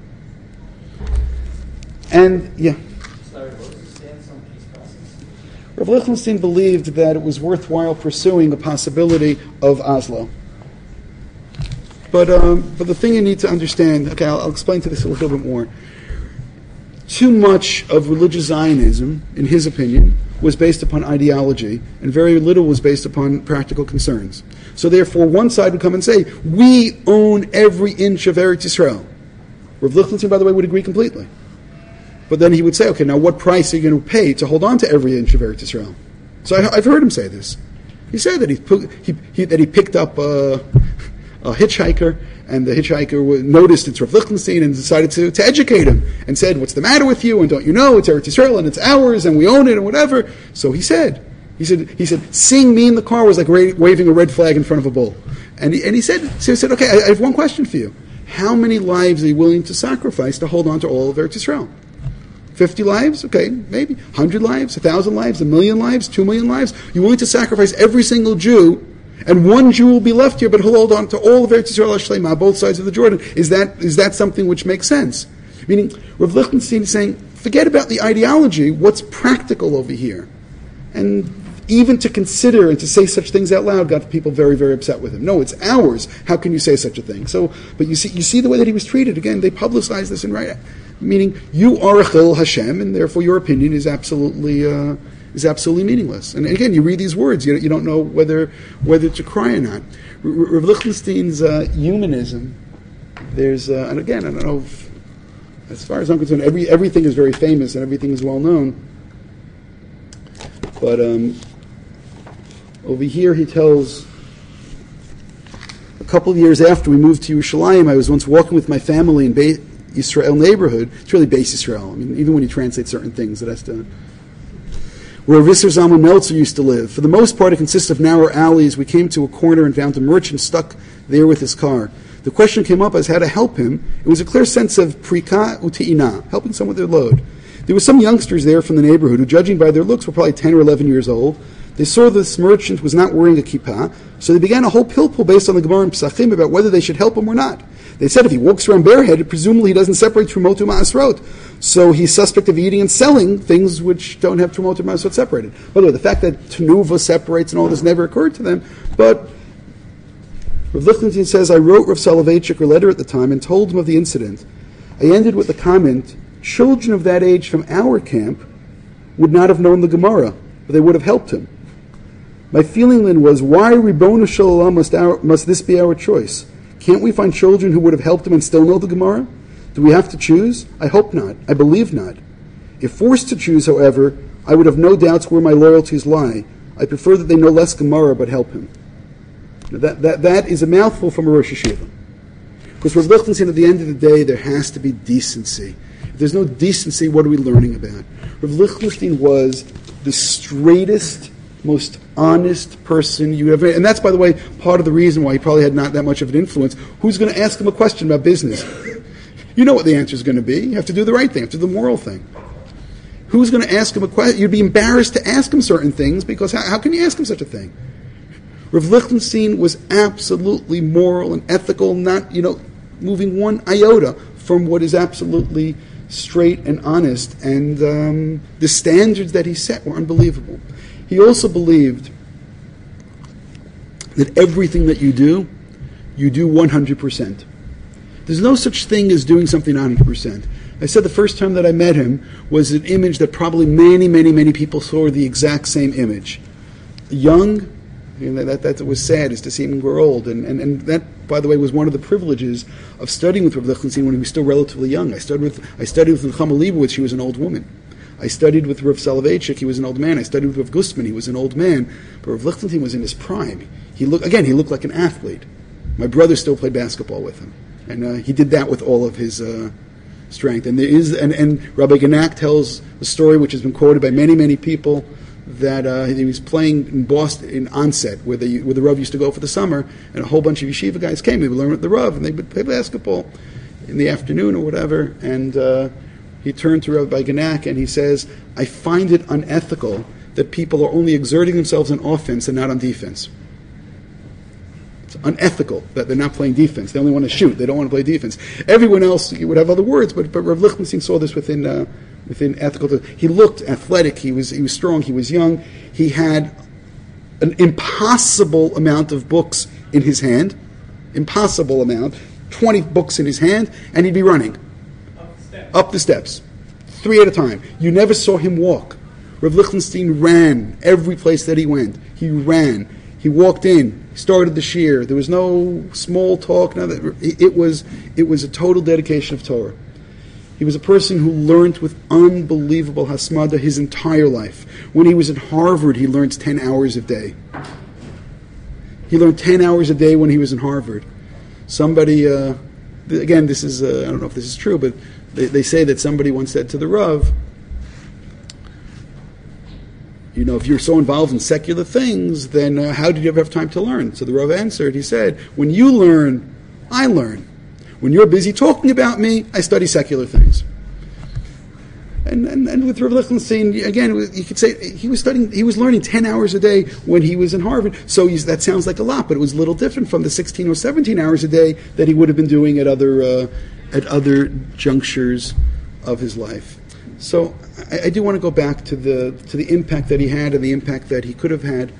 And, yeah. Sorry, what was the stance on peace process? Rav Lichtenstein believed that it was worthwhile pursuing the possibility of Oslo. But um, but the thing you need to understand, okay, I'll, I'll explain to this a little bit more. Too much of religious Zionism, in his opinion, was based upon ideology, and very little was based upon practical concerns. So therefore, one side would come and say, we own every inch of Eretz Yisrael. Rav Lichtenstein, by the way, would agree completely. But then he would say, okay, now what price are you going to pay to hold on to every inch of Eretz Yisrael? So I, I've heard him say this. He said that he, he, he that he picked up uh, a hitchhiker, and the hitchhiker noticed it's Rav Lichtenstein and decided to, to educate him and said, what's the matter with you? And don't you know it's Eretz Yisrael and it's ours and we own it and whatever. So he said, he said, he said, seeing me in the car was like ra- waving a red flag in front of a bull. And he, and he said, so he said, okay, I, I have one question for you. How many lives are you willing to sacrifice to hold on to all of Eretz Yisrael? Fifty lives? Okay, maybe. Hundred lives? A thousand lives? A million lives? Two million lives? You're willing to sacrifice every single Jew, and one Jew will be left here, but he'll hold on to all of Eretz Yisrael Shlema, both sides of the Jordan. Is that is that something which makes sense? Meaning, Rav Lichtenstein is saying, forget about the ideology, what's practical over here? And even to consider and to say such things out loud got people very, very upset with him. No, it's ours. How can you say such a thing? So, but you see, you see the way that he was treated. Again, they publicized this in right, meaning you are a Chil Hashem, and therefore your opinion is absolutely uh, is absolutely meaningless. And again, you read these words, you, you don't know whether whether to cry or not. Rav Lichtenstein's uh, humanism. There's, uh, and again, I don't know. If, as far as I'm concerned, every everything is very famous and everything is well known. But um, over here, he tells, a couple of years after we moved to Yerushalayim, I was once walking with my family in Beit Yisrael neighborhood. It's really Beis Yisrael. I mean, even when you translate certain things, it has to. Where Visser Zalman Meltzer used to live. For the most part, it consists of narrow alleys. We came to a corner and found a merchant stuck there with his car. The question came up as how to help him. It was a clear sense of prika uti'ina, helping someone with their load. There were some youngsters there from the neighborhood who, judging by their looks, were probably ten or eleven years old. They saw this merchant was not wearing a kippah, so they began a whole pilpul based on the Gemara and Pesachim about whether they should help him or not. They said if he walks around bareheaded, presumably he doesn't separate Trumot and Ma'asrot, so he's suspect of eating and selling things which don't have Trumot and Ma'asrot separated. By the way, the fact that Tenuva separates and all this never occurred to them, but Rav Lichtenstein says, I wrote Rav Soloveitchik a letter at the time and told him of the incident. I ended with the comment, children of that age from our camp would not have known the Gemara, but they would have helped him. My feeling then was, why, Ribbono Shel Olam, must, our, must this be our choice? Can't we find children who would have helped him and still know the Gemara? Do we have to choose? I hope not. I believe not. If forced to choose, however, I would have no doubts where my loyalties lie. I prefer that they know less Gemara but help him. Now that, that, that is a mouthful from a Rosh Yeshiva. Because Rav Lichtenstein, at the end of the day, there has to be decency. If there's no decency, what are we learning about? Rav Lichtenstein was the straightest, most honest person you ever, and that's, by the way, part of the reason why he probably had not that much of an influence. Who's going to ask him a question about business? You know what the answer is going to be. You have to do the right thing. You have to do the moral thing. Who's going to ask him a question? You'd be embarrassed to ask him certain things because how, how can you ask him such a thing? Rav Lichtenstein was absolutely moral and ethical, not, you know, moving one iota from what is absolutely straight and honest. And um, the standards that he set were unbelievable. He also believed that everything that you do, you do one hundred percent. There's no such thing as doing something one hundred percent. I said the first time that I met him was an image that probably many, many, many people saw the exact same image. Young, you know, that, that was sad, is to see him grow old. And, and, and that, by the way, was one of the privileges of studying with Rav Lichtenstein when he was still relatively young. I studied with I studied with Nechama Leibowitz, she was an old woman. I studied with Rav Soloveitchik, he was an old man. I studied with Rav Gustman, he was an old man. But Rav Lichtenstein was in his prime. He looked, again, he looked like an athlete. My brother still played basketball with him. And uh, he did that with all of his uh, strength. And there is, and, and Rabbi Genack tells a story which has been quoted by many, many people, that uh, he was playing in Boston, in Onset, where the, where the Rav used to go for the summer, and a whole bunch of yeshiva guys came. They would learn with the Rav, and they would play basketball in the afternoon or whatever. And uh, he turned to Rabbi Genack and he says, I find it unethical that people are only exerting themselves on offense and not on defense. It's unethical that they're not playing defense. They only want to shoot. They don't want to play defense. Everyone else would have other words, but, but Rav Lichtenstein saw this within uh, within ethical. He looked athletic. He was he was strong. He was young. He had an impossible amount of books in his hand. Impossible amount. twenty books in his hand, and he'd be running. Up the steps. Up the steps. Three at a time. You never saw him walk. Rav Lichtenstein ran every place that he went. He ran. He walked in, started the shir. There was no small talk. Nothing. It was it was a total dedication of Torah. He was a person who learned with unbelievable hasmada his entire life. When he was at Harvard, he learned ten hours a day. He learned ten hours a day when he was in Harvard. Somebody, uh, again, this is, uh, I don't know if this is true, but they, they say that somebody once said to the Rav, you know, if you're so involved in secular things, then uh, how did you ever have time to learn? So the Rav answered, he said, when you learn, I learn. When you're busy talking about me, I study secular things. And and, and with Rav Lichtenstein, again, you could say he was studying, he was learning ten hours a day when he was in Harvard. So he's, that sounds like a lot, but it was a little different from the sixteen or seventeen hours a day that he would have been doing at other uh, at other junctures of his life. So I, I do want to go back to the to the impact that he had and the impact that he could have had.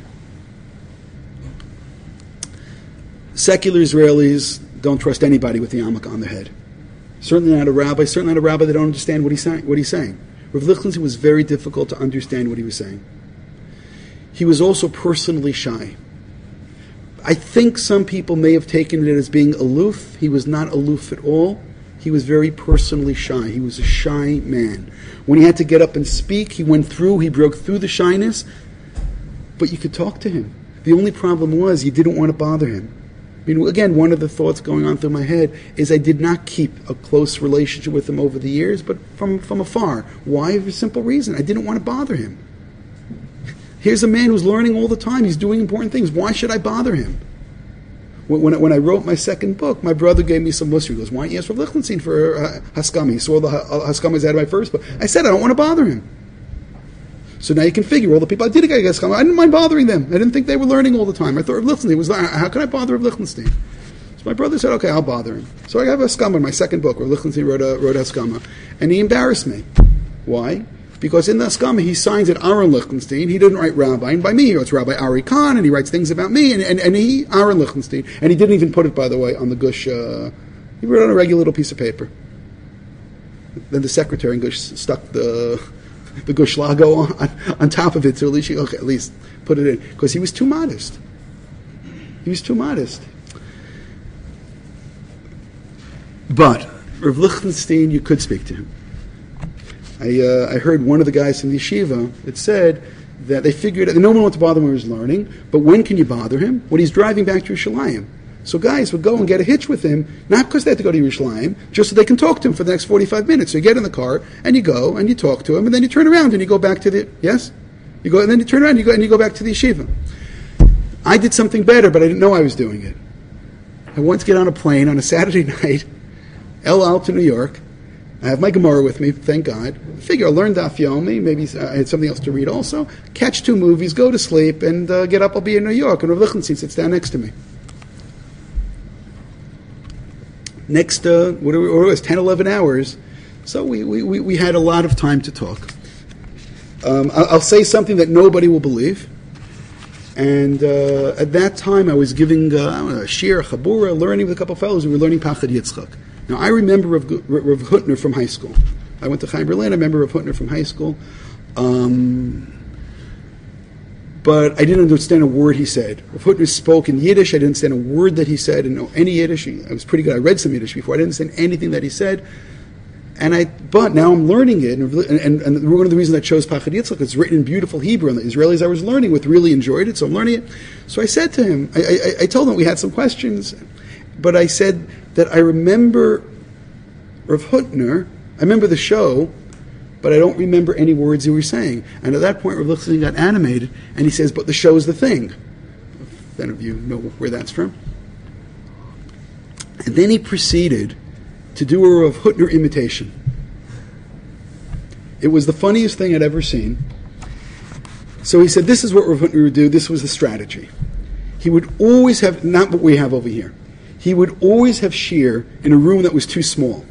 Secular Israelis don't trust anybody with the yarmulke on their head. Certainly not a rabbi. Certainly not a rabbi that don't understand what he's saying. What he's saying. Rav Lichtenstein was very difficult to understand what he was saying. He was also personally shy. I think some people may have taken it as being aloof. He was not aloof at all. He was very personally shy. He was a shy man. When he had to get up and speak, he went through, he broke through the shyness, but you could talk to him. The only problem was you didn't want to bother him. I mean, again, one of the thoughts going on through my head is I did not keep a close relationship with him over the years, but from, from afar. Why? For a simple reason. I didn't want to bother him. Here's a man who's learning all the time. He's doing important things. Why should I bother him? When, when, I, when I wrote my second book, my brother gave me some mussar. He goes, why don't you ask for Lichtenstein for uh, Haskama? He saw the uh, Haskamas out of my first book. I said, I don't want to bother him. So now you can figure all the people I did get Haskama. I didn't mind bothering them. I didn't think they were learning all the time. I thought Rav Lichtenstein was like, how can I bother Rav Lichtenstein? So my brother said, okay, I'll bother him. So I have Haskama in my second book, where Lichtenstein wrote, a, wrote Haskama. And he embarrassed me. Why? Because in the Haskama, he signs it Aaron Lichtenstein. He didn't write Rabbi. And by me, he writes Rabbi Ari Khan, and he writes things about me, and, and, and he, Aaron Lichtenstein. And he didn't even put it, by the way, on the Gush. Uh, he wrote it on a regular little piece of paper. Then the secretary in Gush stuck the the Gush logo on, on top of it, so at least, she, okay, at least put it in. Because he was too modest. He was too modest. But Rav Lichtenstein, you could speak to him. I, uh, I heard one of the guys from the yeshiva that said that they figured that no one wanted to bother him when he was learning, but when can you bother him? When he's driving back to Yerushalayim. So guys would go and get a hitch with him, not because they had to go to Yerushalayim, just so they can talk to him for the next forty-five minutes. So you get in the car, and you go, and you talk to him, and then you turn around, and you go back to the, yes? You go, and then you turn around, and you go, and you go back to the yeshiva. I did something better, but I didn't know I was doing it. I wanted to get on a plane on a Saturday night El Al to New York. I have my Gemara with me, thank God. I figure I'll learn Daf Yomi, maybe I had something else to read also. Catch two movies, go to sleep, and uh, get up, I'll be in New York. And Rav Lichtenstein sits down next to me. Next, uh, what it was, ten, eleven hours. So we, we, we, we had a lot of time to talk. Um, I'll say something that nobody will believe. And uh, at that time, I was giving uh, I don't know, a shir, a chabura, learning with a couple of fellows. We were learning Pachad Yitzchak. Now, I remember Rav, Rav Hutner from high school. I went to Chaim Berlin. I remember Rav Hutner from high school. Um, but I didn't understand a word he said. Rav Hutner spoke in Yiddish. I didn't understand a word that he said. I didn't know any Yiddish. I was pretty good. I read some Yiddish before. I didn't understand anything that he said. And I, but now I'm learning it, and, and, and one of the reasons I chose Pachad Yitzchak, it's written in beautiful Hebrew, and the Israelis I was learning with really enjoyed it, so I'm learning it. So I said to him, I, I, I told him we had some questions, but I said that I remember Rav Hutner, I remember the show, but I don't remember any words he was saying. And at that point, Rav Lichtenstein got animated, and he says, but the show's the thing. If any of you know where that's from. And then he proceeded to do a Rav Hutner imitation. It was the funniest thing I'd ever seen. So he said, this is what Rav Hutner would do, this was the strategy. He would always have, not what we have over here, he would always have shir in a room that was too small.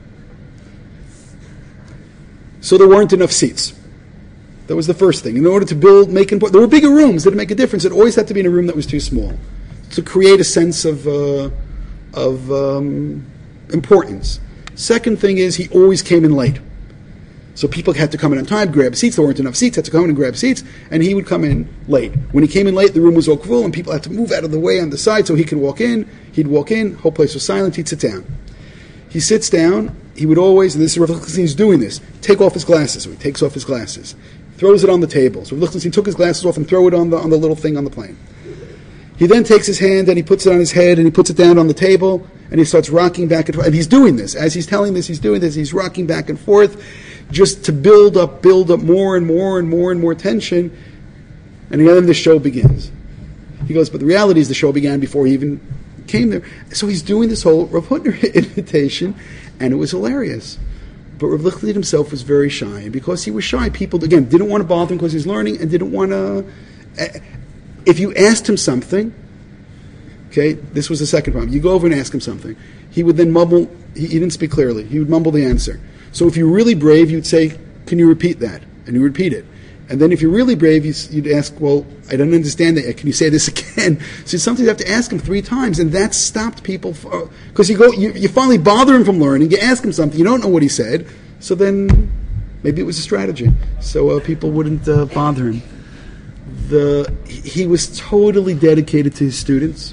So there weren't enough seats. That was the first thing. In order to build, make important, there were bigger rooms that make a difference. It always had to be in a room that was too small to create a sense of uh, of um, importance. Second thing is he always came in late. So people had to come in on time, grab seats. There weren't enough seats, had to come in and grab seats, and he would come in late. When he came in late, the room was all full, and people had to move out of the way on the side so he could walk in. He'd walk in, whole place was silent, he'd sit down. He sits down, he would always, and this is Rav Lichtenstein's doing this, take off his glasses. So he takes off his glasses, throws it on the table. So Rav Lichtenstein took his glasses off and threw it on the on the little thing on the plane. He then takes his hand and he puts it on his head and he puts it down on the table and he starts rocking back and forth. And he's doing this. As he's telling this, he's doing this. He's rocking back and forth just to build up, build up more and more and more and more tension. And then the show begins. He goes, but the reality is the show began before he even came there. So he's doing this whole Rav Hutner invitation, and it was hilarious. But Rav Lichtenstein himself was very shy. And because he was shy, people, again, didn't want to bother him because he was learning and didn't want to... Uh, if you asked him something, okay, this was the second problem. You go over and ask him something. He would then mumble, he, he didn't speak clearly. He would mumble the answer. So if you're really brave, you'd say, can you repeat that? And you repeat it. And then if you're really brave, you'd ask, well, I don't understand that. Can you say this again? So sometimes you have to ask him three times, and that stopped people. Because you go, you, you finally bother him from learning. You ask him something, you don't know what he said. So then maybe it was a strategy. So uh, people wouldn't uh, bother him. The, he was totally dedicated to his students.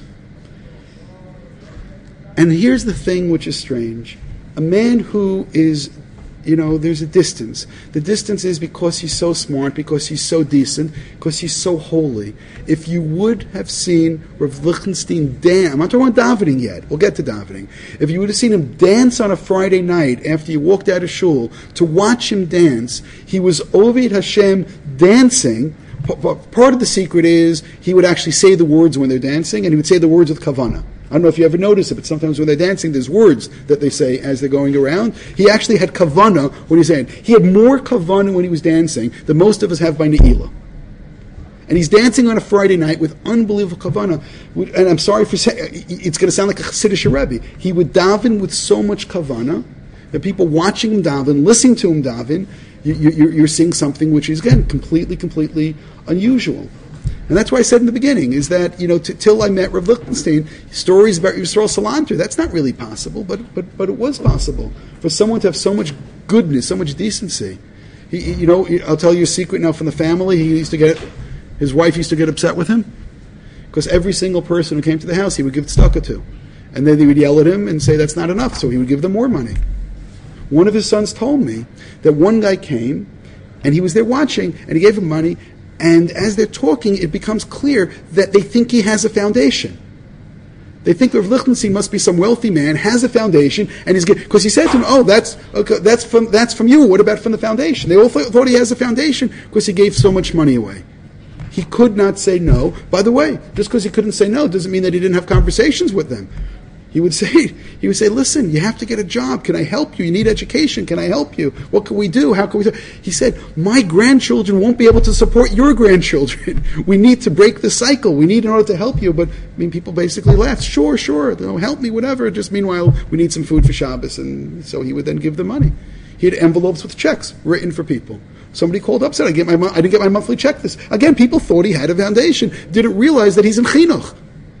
And here's the thing which is strange. A man who is, you know, there's a distance. The distance is because he's so smart, because he's so decent, because he's so holy. If you would have seen Rav Lichtenstein dance, I'm not talking about davening yet, we'll get to davening. If you would have seen him dance on a Friday night after you walked out of shul, to watch him dance, he was Oved Hashem dancing. Part of the secret is he would actually say the words when they're dancing, and he would say the words with kavanah. I don't know if you ever noticed it, but sometimes when they're dancing, there's words that they say as they're going around. He actually had kavanah when he's saying. He had more kavanah when he was dancing than most of us have by Ne'ilah. And he's dancing on a Friday night with unbelievable kavanah. And I'm sorry for saying, it's going to sound like a Chassidish Rebbe. He would daven with so much kavanah that people watching him daven, listening to him daven, you, you, you're seeing something which is, again, completely, completely unusual. And that's why I said in the beginning, is that, you know, t- till I met Rav Lichtenstein, stories about Yisrael Salanter, that's not really possible, but, but but it was possible for someone to have so much goodness, so much decency. He, he, you know, I'll tell you a secret now from the family. He used to get, his wife used to get upset with him, because every single person who came to the house, he would give tzedakah to. And then they would yell at him and say that's not enough, so he would give them more money. One of his sons told me that one guy came, and he was there watching, and he gave him money, and as they're talking, it becomes clear that they think he has a foundation. They think Rav Lichtenstein must be some wealthy man, has a foundation, and he's because he said to him, "Oh, that's okay, that's from that's from you. What about from the foundation?" They all th- thought he has a foundation because he gave so much money away. He could not say no. By the way, just because he couldn't say no doesn't mean that he didn't have conversations with them. He would say, he would say, listen, you have to get a job. Can I help you? You need education. Can I help you? What can we do? How can we do? He said, my grandchildren won't be able to support your grandchildren. We need to break the cycle. We need in order to help you. But, I mean, people basically laughed. Sure, sure. They'll help me, whatever. Just meanwhile, we need some food for Shabbos. And so he would then give the money. He had envelopes with checks written for people. Somebody called up, said, I, get my, I didn't get my monthly check this. Again, people thought he had a foundation. Didn't realize that he's in chinuch.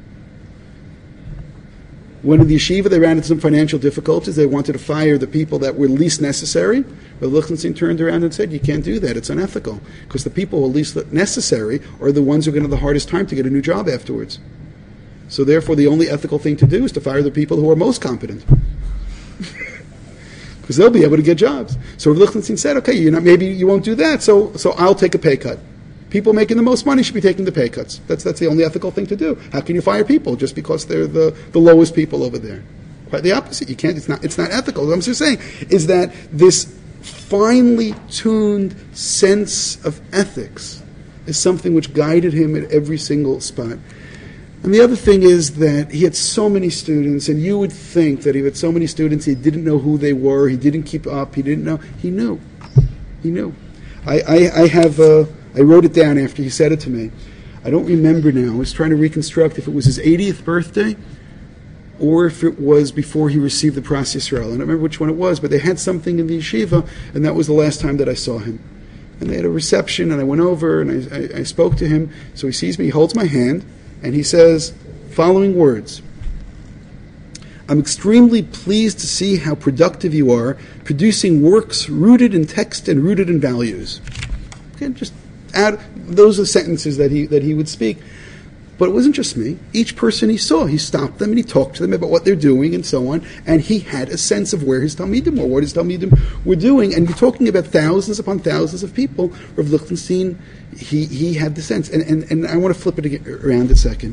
When in the yeshiva they ran into some financial difficulties, they wanted to fire the people that were least necessary. Rav Lichtenstein turned around and said, you can't do that, it's unethical. Because the people who are least necessary are the ones who are going to have the hardest time to get a new job afterwards. So therefore the only ethical thing to do is to fire the people who are most competent. Because they'll be able to get jobs. So Rav Lichtenstein said, okay, you know, maybe you won't do that, so, so I'll take a pay cut. People making the most money should be taking the pay cuts. That's that's the only ethical thing to do. How can you fire people just because they're the, the lowest people over there? Quite the opposite. You can't. It's not. It's not ethical. What I'm just saying is that this finely tuned sense of ethics is something which guided him at every single spot. And the other thing is that he had so many students, and you would think that he had so many students, he didn't know who they were, he didn't keep up, he didn't know. He knew. He knew. I, I, I have. Uh, I wrote it down after he said it to me. I don't remember now. I was trying to reconstruct if it was his eightieth birthday or if it was before he received the Pras Yisrael. I don't remember which one it was, but they had something in the yeshiva, and that was the last time that I saw him. And they had a reception, and I went over, and I, I, I spoke to him. So he sees me, he holds my hand, and he says, following words, I'm extremely pleased to see how productive you are, producing works rooted in text and rooted in values. Okay, just add, those are sentences that he that he would speak. But it wasn't just me. Each person he saw, he stopped them and he talked to them about what they're doing and so on, and he had a sense of where his Talmidim were, what his Talmidim were doing. And you're talking about thousands upon thousands of people. Rav Lichtenstein, he, he had the sense. And, and, and I want to flip it again, around a second.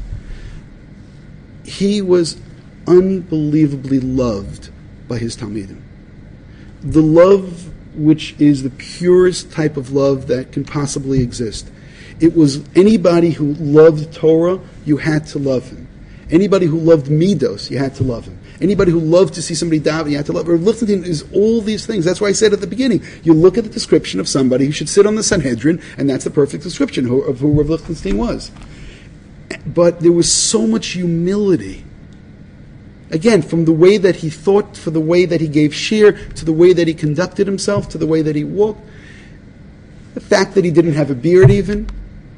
He was unbelievably loved by his Talmidim. The love which is the purest type of love that can possibly exist. It was anybody who loved Torah, you had to love him. Anybody who loved Midos, you had to love him. Anybody who loved to see somebody daven, you had to love him. Rav Lichtenstein is all these things. That's why I said at the beginning, you look at the description of somebody who should sit on the Sanhedrin, and that's the perfect description of who Rav Lichtenstein was. But there was so much humility. Again, from the way that he thought, for the way that he gave shir, to the way that he conducted himself, to the way that he walked. The fact that he didn't have a beard even.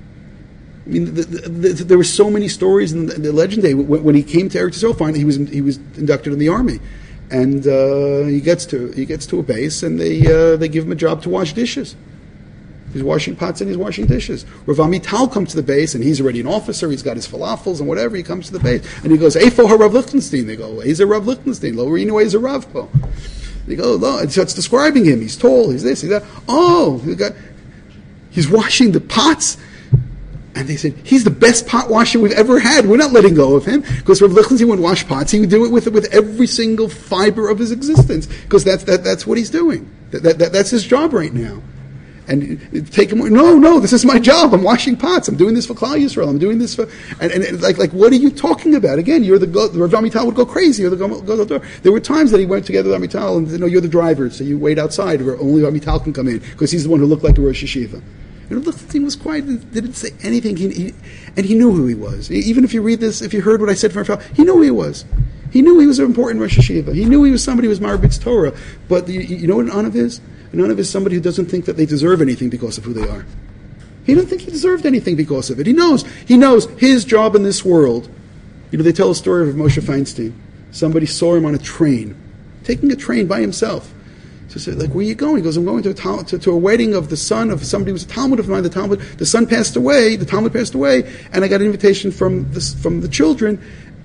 I mean, the, the, the, there were so many stories in the, the legend day. When, when he came to Eretz Yisrael, finally, he was he was inducted in the army, and uh, he gets to he gets to a base, and they uh, they give him a job to wash dishes. He's washing pots and he's washing dishes. Rav Amital comes to the base, and he's already an officer. He's got his falafels and whatever. He comes to the base, and he goes, Eifo ha-Rav Lichtenstein. They go, he's a Rav Lichtenstein. Lo Rinu is a Rav Po. They go, lo. And so it's describing him. He's tall. He's this. He's that. Oh, he got, he's washing the pots. And they said, he's the best pot washer we've ever had. We're not letting go of him. Because Rav Lichtenstein would wash pots. He would do it with with every single fiber of his existence. Because that's that, that's what he's doing. That, that, that, that's his job right now. And take him, no, no, this is my job. I'm washing pots. I'm doing this for Klal Yisrael. I'm doing this for, and, and, and like, like, what are you talking about? Again, you're the, the Rav Amital would go crazy. You're the go, go, go, there were times that he went together with Amital and said, no, you're the driver, so you wait outside where only Amital can come in, because he's the one who looked like a Rosh Yeshiva. And Lichtenstein was quiet, didn't say anything, he, he, and he knew who he was. Even if you read this, if you heard what I said from Rav, he knew who he was. He knew he was an important Rosh Yeshiva. He knew he was somebody who was Marbitz Torah. But you, you know what an Anav is? An Anav is somebody who doesn't think that they deserve anything because of who they are. He didn't think he deserved anything because of it. He knows. He knows his job in this world. You know, they tell a story of Moshe Feinstein. Somebody saw him on a train, taking a train by himself. So said, like, where are you going? He goes, I'm going to a, tal- to, to a wedding of the son of somebody who was a Talmud of mine. The Talmud, the son passed away, the Talmud passed away, and I got an invitation from the, from the children,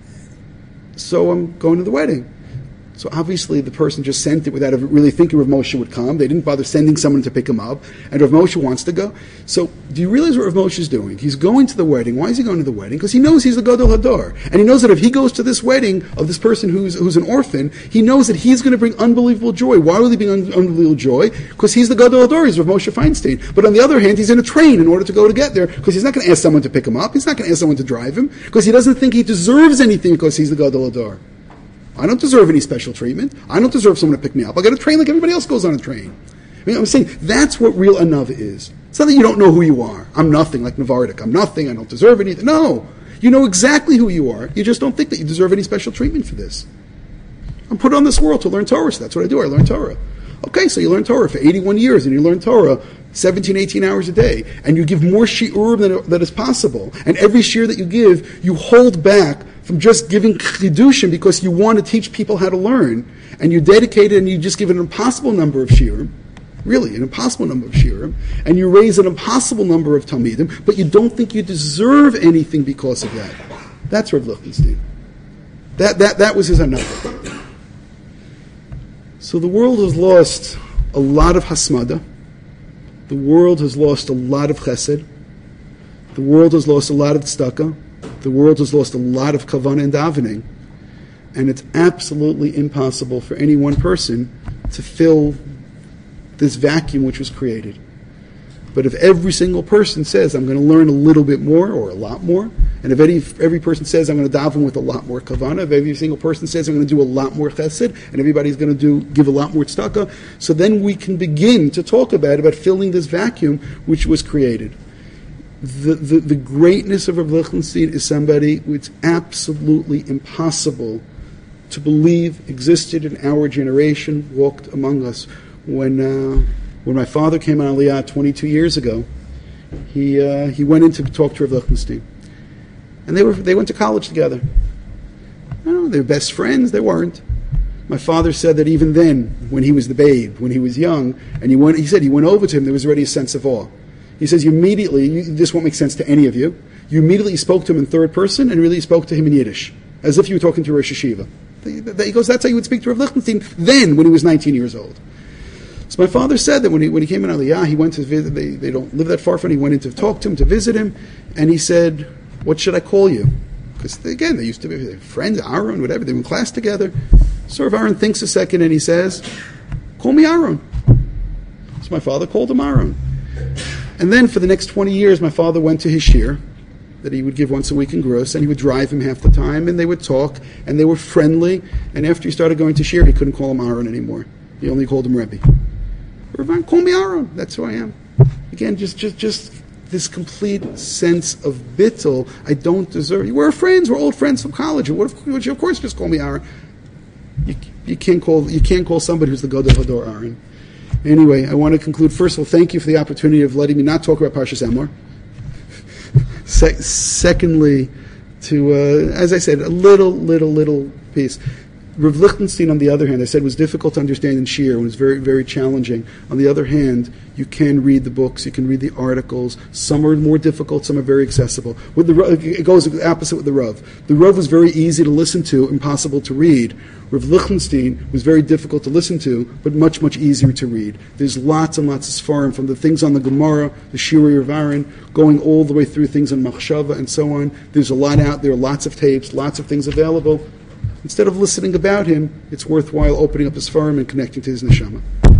so I'm going to the wedding. So obviously the person just sent it without really thinking Rav Moshe would come. They didn't bother sending someone to pick him up. And Rav Moshe wants to go. So do you realize what Rav Moshe is doing? He's going to the wedding. Why is he going to the wedding? Because he knows he's the Gadol Hador. And he knows that if he goes to this wedding of this person who's who's an orphan, he knows that he's going to bring unbelievable joy. Why will he bring un- unbelievable joy? Because he's the Gadol Hador. He's Rav Moshe Feinstein. But on the other hand, he's in a train in order to go to get there, because he's not going to ask someone to pick him up. He's not going to ask someone to drive him, because he doesn't think he deserves anything because he's the Gadol Hador. I don't deserve any special treatment. I don't deserve someone to pick me up. I got a train like everybody else goes on a train. I mean, I'm saying that's what real anava is. It's not that you don't know who you are. I'm nothing, like Navardik. I'm nothing. I don't deserve anything. No. You know exactly who you are. You just don't think that you deserve any special treatment for this. I'm put on this world to learn Torah, so that's what I do. I learn Torah. Okay, so you learn Torah for eighty-one years, and you learn Torah seventeen, eighteen hours a day, and you give more shi'ur than that is possible. And every shi'ur that you give, you hold back from just giving chidushim because you want to teach people how to learn, and you dedicate it and you just give an impossible number of shi'urim. Really, an impossible number of shiurim, and you raise an impossible number of talmidim, but you don't think you deserve anything because of that. That's Rav Lichtenstein. That that that was his another. So the world has lost a lot of hasmada. The world has lost a lot of chesed. The world has lost a lot of tzedakah. The world has lost a lot of kavanah and davening, and it's absolutely impossible for any one person to fill this vacuum which was created. But if every single person says, I'm going to learn a little bit more or a lot more, and if any, every person says, I'm going to daven with a lot more kavanah, if every single person says, I'm going to do a lot more chesed, and everybody's going to do give a lot more tzedakah, so then we can begin to talk about, about filling this vacuum which was created. The, the, the greatness of Rav Lichtenstein is somebody who it's absolutely impossible to believe existed in our generation, walked among us. When uh, when my father came on Aliyah twenty-two years ago, he uh, he went in to talk to Rav Lichtenstein, and they were they went to college together. I don't know, they were best friends. They weren't. My father said that even then, when he was the babe, when he was young, and he went, he said he went over to him, there was already a sense of awe. He says, you immediately, you, this won't make sense to any of you. You immediately spoke to him in third person, and really spoke to him in Yiddish, as if you were talking to Rosh Hashiva. He goes, that's how you would speak to Rav Lichtenstein then, when he was nineteen years old. So my father said that when he when he came in Aliyah, he went to visit. They, they don't live that far from him. He went in to talk to him, to visit him, and he said, "What should I call you?" Because again, they used to be friends, Aaron, whatever. They were in class together. So Rav Aaron thinks a second, and he says, "Call me Aaron." So my father called him Aaron. And then for the next twenty years, my father went to his shir that he would give once a week in Gross, and he would drive him half the time, and they would talk, and they were friendly. And after he started going to shir, he couldn't call him Aaron anymore. He only called him Rebbe. Rav, call me Aaron. That's who I am. Again, just, just, just this complete sense of bittul. I don't deserve you. We're friends. We're old friends from college. What if, would you, of course, just call me Aaron? You, you can't call. You can't call somebody who's the Gadol Hador Aaron. Anyway, I want to conclude. First of all, thank you for the opportunity of letting me not talk about Parshas Emor. Se- secondly, to uh, as I said, a little, little, little piece. Rav Lichtenstein, on the other hand, I said was difficult to understand in Shir, and was very, very challenging. On the other hand, you can read the books, you can read the articles. Some are more difficult, some are very accessible. With the it goes opposite with the Rav. The Rav was very easy to listen to, impossible to read. Rav Lichtenstein was very difficult to listen to, but much, much easier to read. There's lots and lots of Sfarim, from the things on the Gemara, the Shirei Rav Aaron, going all the way through things on Machshava and so on. There's a lot out there, lots of tapes, lots of things available. Instead of listening about him, it's worthwhile opening up his Sfarim and connecting to his neshama.